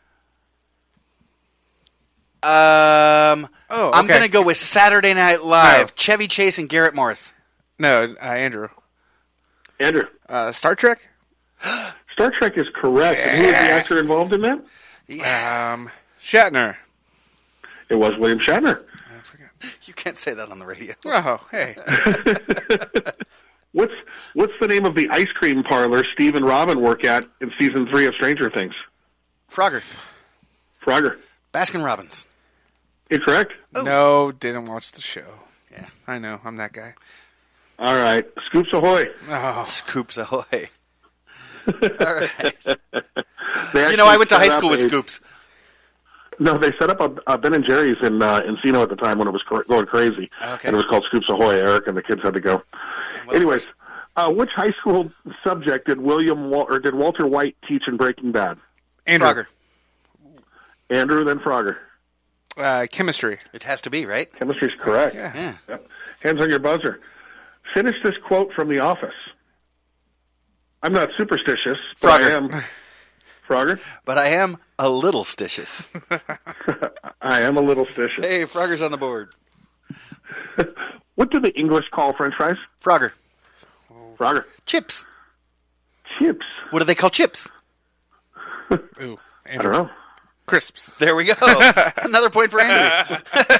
Um, Oh, I'm okay. going to go with Saturday Night Live. Oh. Chevy Chase and Garrett Morris. no, uh, Andrew. Andrew. Uh, Star Trek. Star Trek is correct. And who was the actor involved in that? Um, Shatner. It was William Shatner. I forgot. You can't say that on the radio. Oh, hey. What's what's the name of the ice cream parlor Steve and Robin work at in season three of Stranger Things? Frogger. Frogger. Baskin Robbins. Incorrect. No, didn't watch the show. Yeah. I know. I'm that guy. All right. Scoops Ahoy. Oh, Scoops Ahoy. All right. They You know, I went to actually high set school up with a- Scoops. No, they set up a, a Ben and Jerry's in uh, Encino at the time when it was cor- going crazy. Okay. And it was called Scoops Ahoy. Eric and the kids had to go. Well, Anyways, uh, which high school subject did William Wal- or did Walter White teach in Breaking Bad? Andrew. Frogger. Andrew, then Frogger. Uh, chemistry. It has to be, right? Chemistry's correct. Yeah. Yeah. Yep. Hands on your buzzer. Finish this quote from The Office. I'm not superstitious, but I Frogger. am. Frogger? But I am a little stitious. I am a little stitious. Hey, Frogger's on the board. What do the English call French fries? Frogger. Frogger. Chips. Chips. What do they call chips? Ooh, I don't Andrew. know. Crisps. There we go. Another point for Andrew.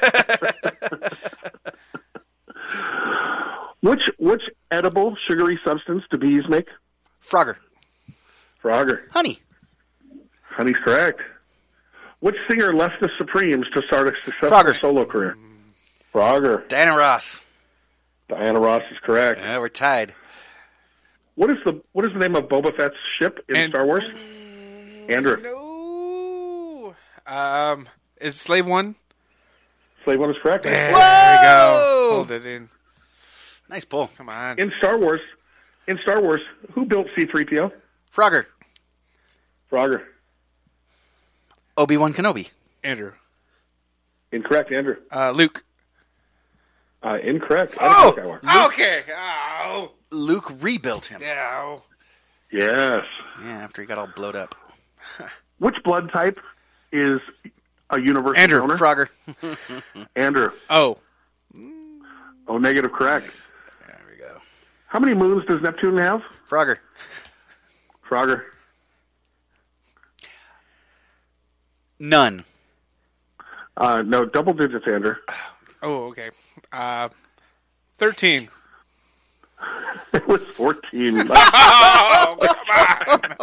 Which which edible sugary substance do bees make? Frogger. Frogger. Honey. Honey's correct. Which singer left the Supremes to start a successful Frogger. solo career? Frogger. Diana Ross. Diana Ross is correct. Yeah, we're tied. What is the what is the name of Boba Fett's ship in And- Star Wars? Andrew. No. Um, is Slave One? Slave One is correct. There we Whoa! go. Hold it in. Nice pull. Come on. In Star Wars, in Star Wars, who built C three P O? Frogger. Frogger. Obi-Wan Kenobi. Andrew. Incorrect, Andrew. Uh, Luke. Uh, incorrect. Oh! Anakin Skywalker. Okay. Oh. Luke rebuilt him. Yeah. Yes. Yeah, after he got all blowed up. Which blood type is a universal Andrew. donor? Frogger. Andrew. Oh. Oh, negative, correct. There we go. How many moons does Neptune have? Frogger. Frogger. None. Uh, no, double digits, Andrew. Oh, okay. Uh, thirteen. It was fourteen. Oh, come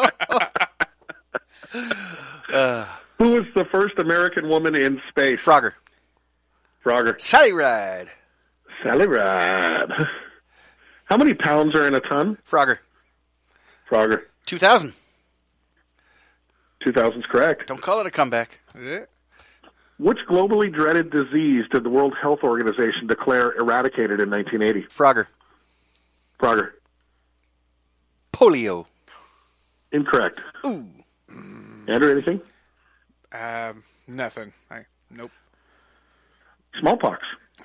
on. Who was the first American woman in space? Frogger. Frogger. Sally Ride. Sally Ride. How many pounds are in a ton? Frogger. Frogger. two thousand. two thousand's correct. Don't call it a comeback. Yeah. Which globally dreaded disease did the World Health Organization declare eradicated in nineteen eighty? Frogger. Frogger. Polio. Incorrect. Ooh. Andrew, anything? Um, nothing. I nope. Smallpox.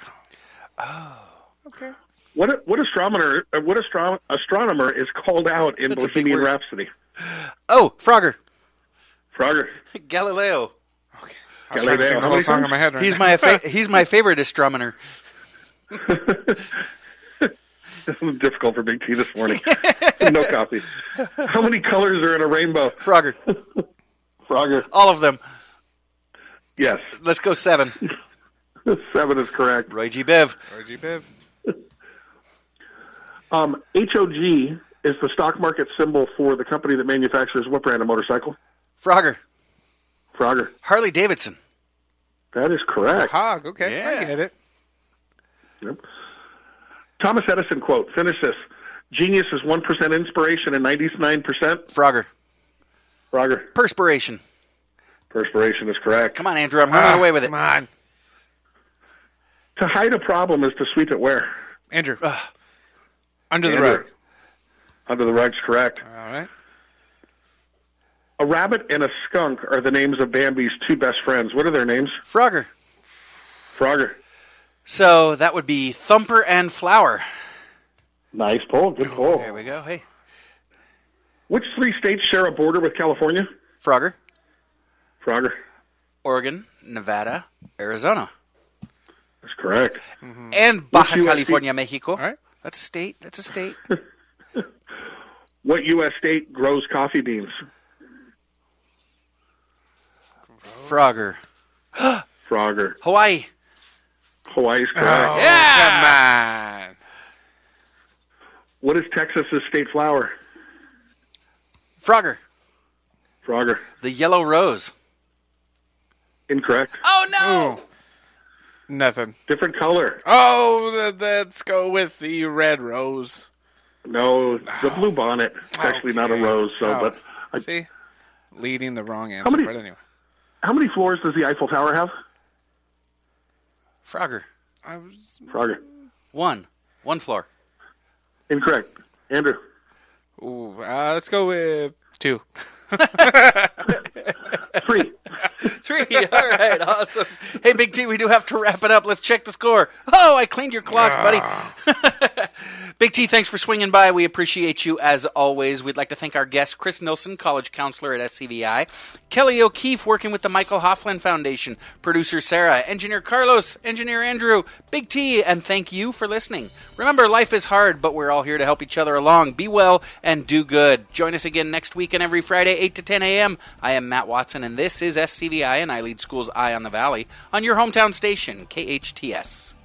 Okay. What what astronomer uh, what astro- astronomer is called out in That's a big Bohemian word. Rhapsody? Oh, Frogger. Frogger. Galileo. Okay. I was trying to Galileo. sing the How whole many song times? in my head right He's now. my fa- he's my favorite astronomer. This was difficult for Big T this morning. No coffee. How many colors are in a rainbow? Frogger. Frogger. All of them. Yes. Let's go seven. Seven is correct. Roy G. Biv. R G Biv. Um, H O G is the stock market symbol for the company that manufactures what brand of motorcycle? Frogger. Frogger. Harley Davidson. That is correct. Hog, okay. Yeah. I get it. Yep. Thomas Edison quote. Finish this. Genius is one percent inspiration and ninety-nine percent Frogger. Frogger. Perspiration. Perspiration is correct. Come on, Andrew. I'm running Ah, away with it. Come on. To hide a problem is to sweep it where? Andrew. Under the Andrew. rug. Under the rug's correct. All right. A rabbit and a skunk are the names of Bambi's two best friends. What are their names? Frogger. Frogger. So that would be Thumper and Flower. Nice pull. Good pull. There we go. Hey. Which three states share a border with California? Frogger. Frogger. Oregon, Nevada, Arizona. That's correct. And Baja Which U S California, Mexico. All right. That's a state. That's a state. What U S state grows coffee beans? Frogger. Frogger. Hawaii. Hawaii's correct. Oh, Yeah. come on. What is Texas's state flower? Frogger. Frogger. The yellow rose. Incorrect. Oh, no. Ooh. Nothing. Different color. Oh, th- let's go with the red rose. No, the blue bonnet. It's actually not a Okay. rose. So, Oh. but I, See? Leading the wrong answer, many- but anyway. how many floors does the Eiffel Tower have? Frogger. I was... Frogger. One. One floor. Incorrect. Andrew. Ooh, uh, let's go with two. Three. Three. All right. Awesome. Hey, Big T, we do have to wrap it up. Let's check the score. Oh, I cleaned your clock, buddy. Big T, thanks for swinging by. We appreciate you as always. We'd like to thank our guest, Chris Nilsson, college counselor at S C V I, Kelly O'Keefe, working with the Michael Hoffland Foundation, producer Sarah, engineer Carlos, engineer Andrew, Big T, and thank you for listening. Remember, life is hard, but we're all here to help each other along. Be well and do good. Join us again next week and every Friday, eight to ten a.m. I am Matt Watson, and this is S C V I, and I lead Schools Eye on the Valley on your hometown station, K H T S.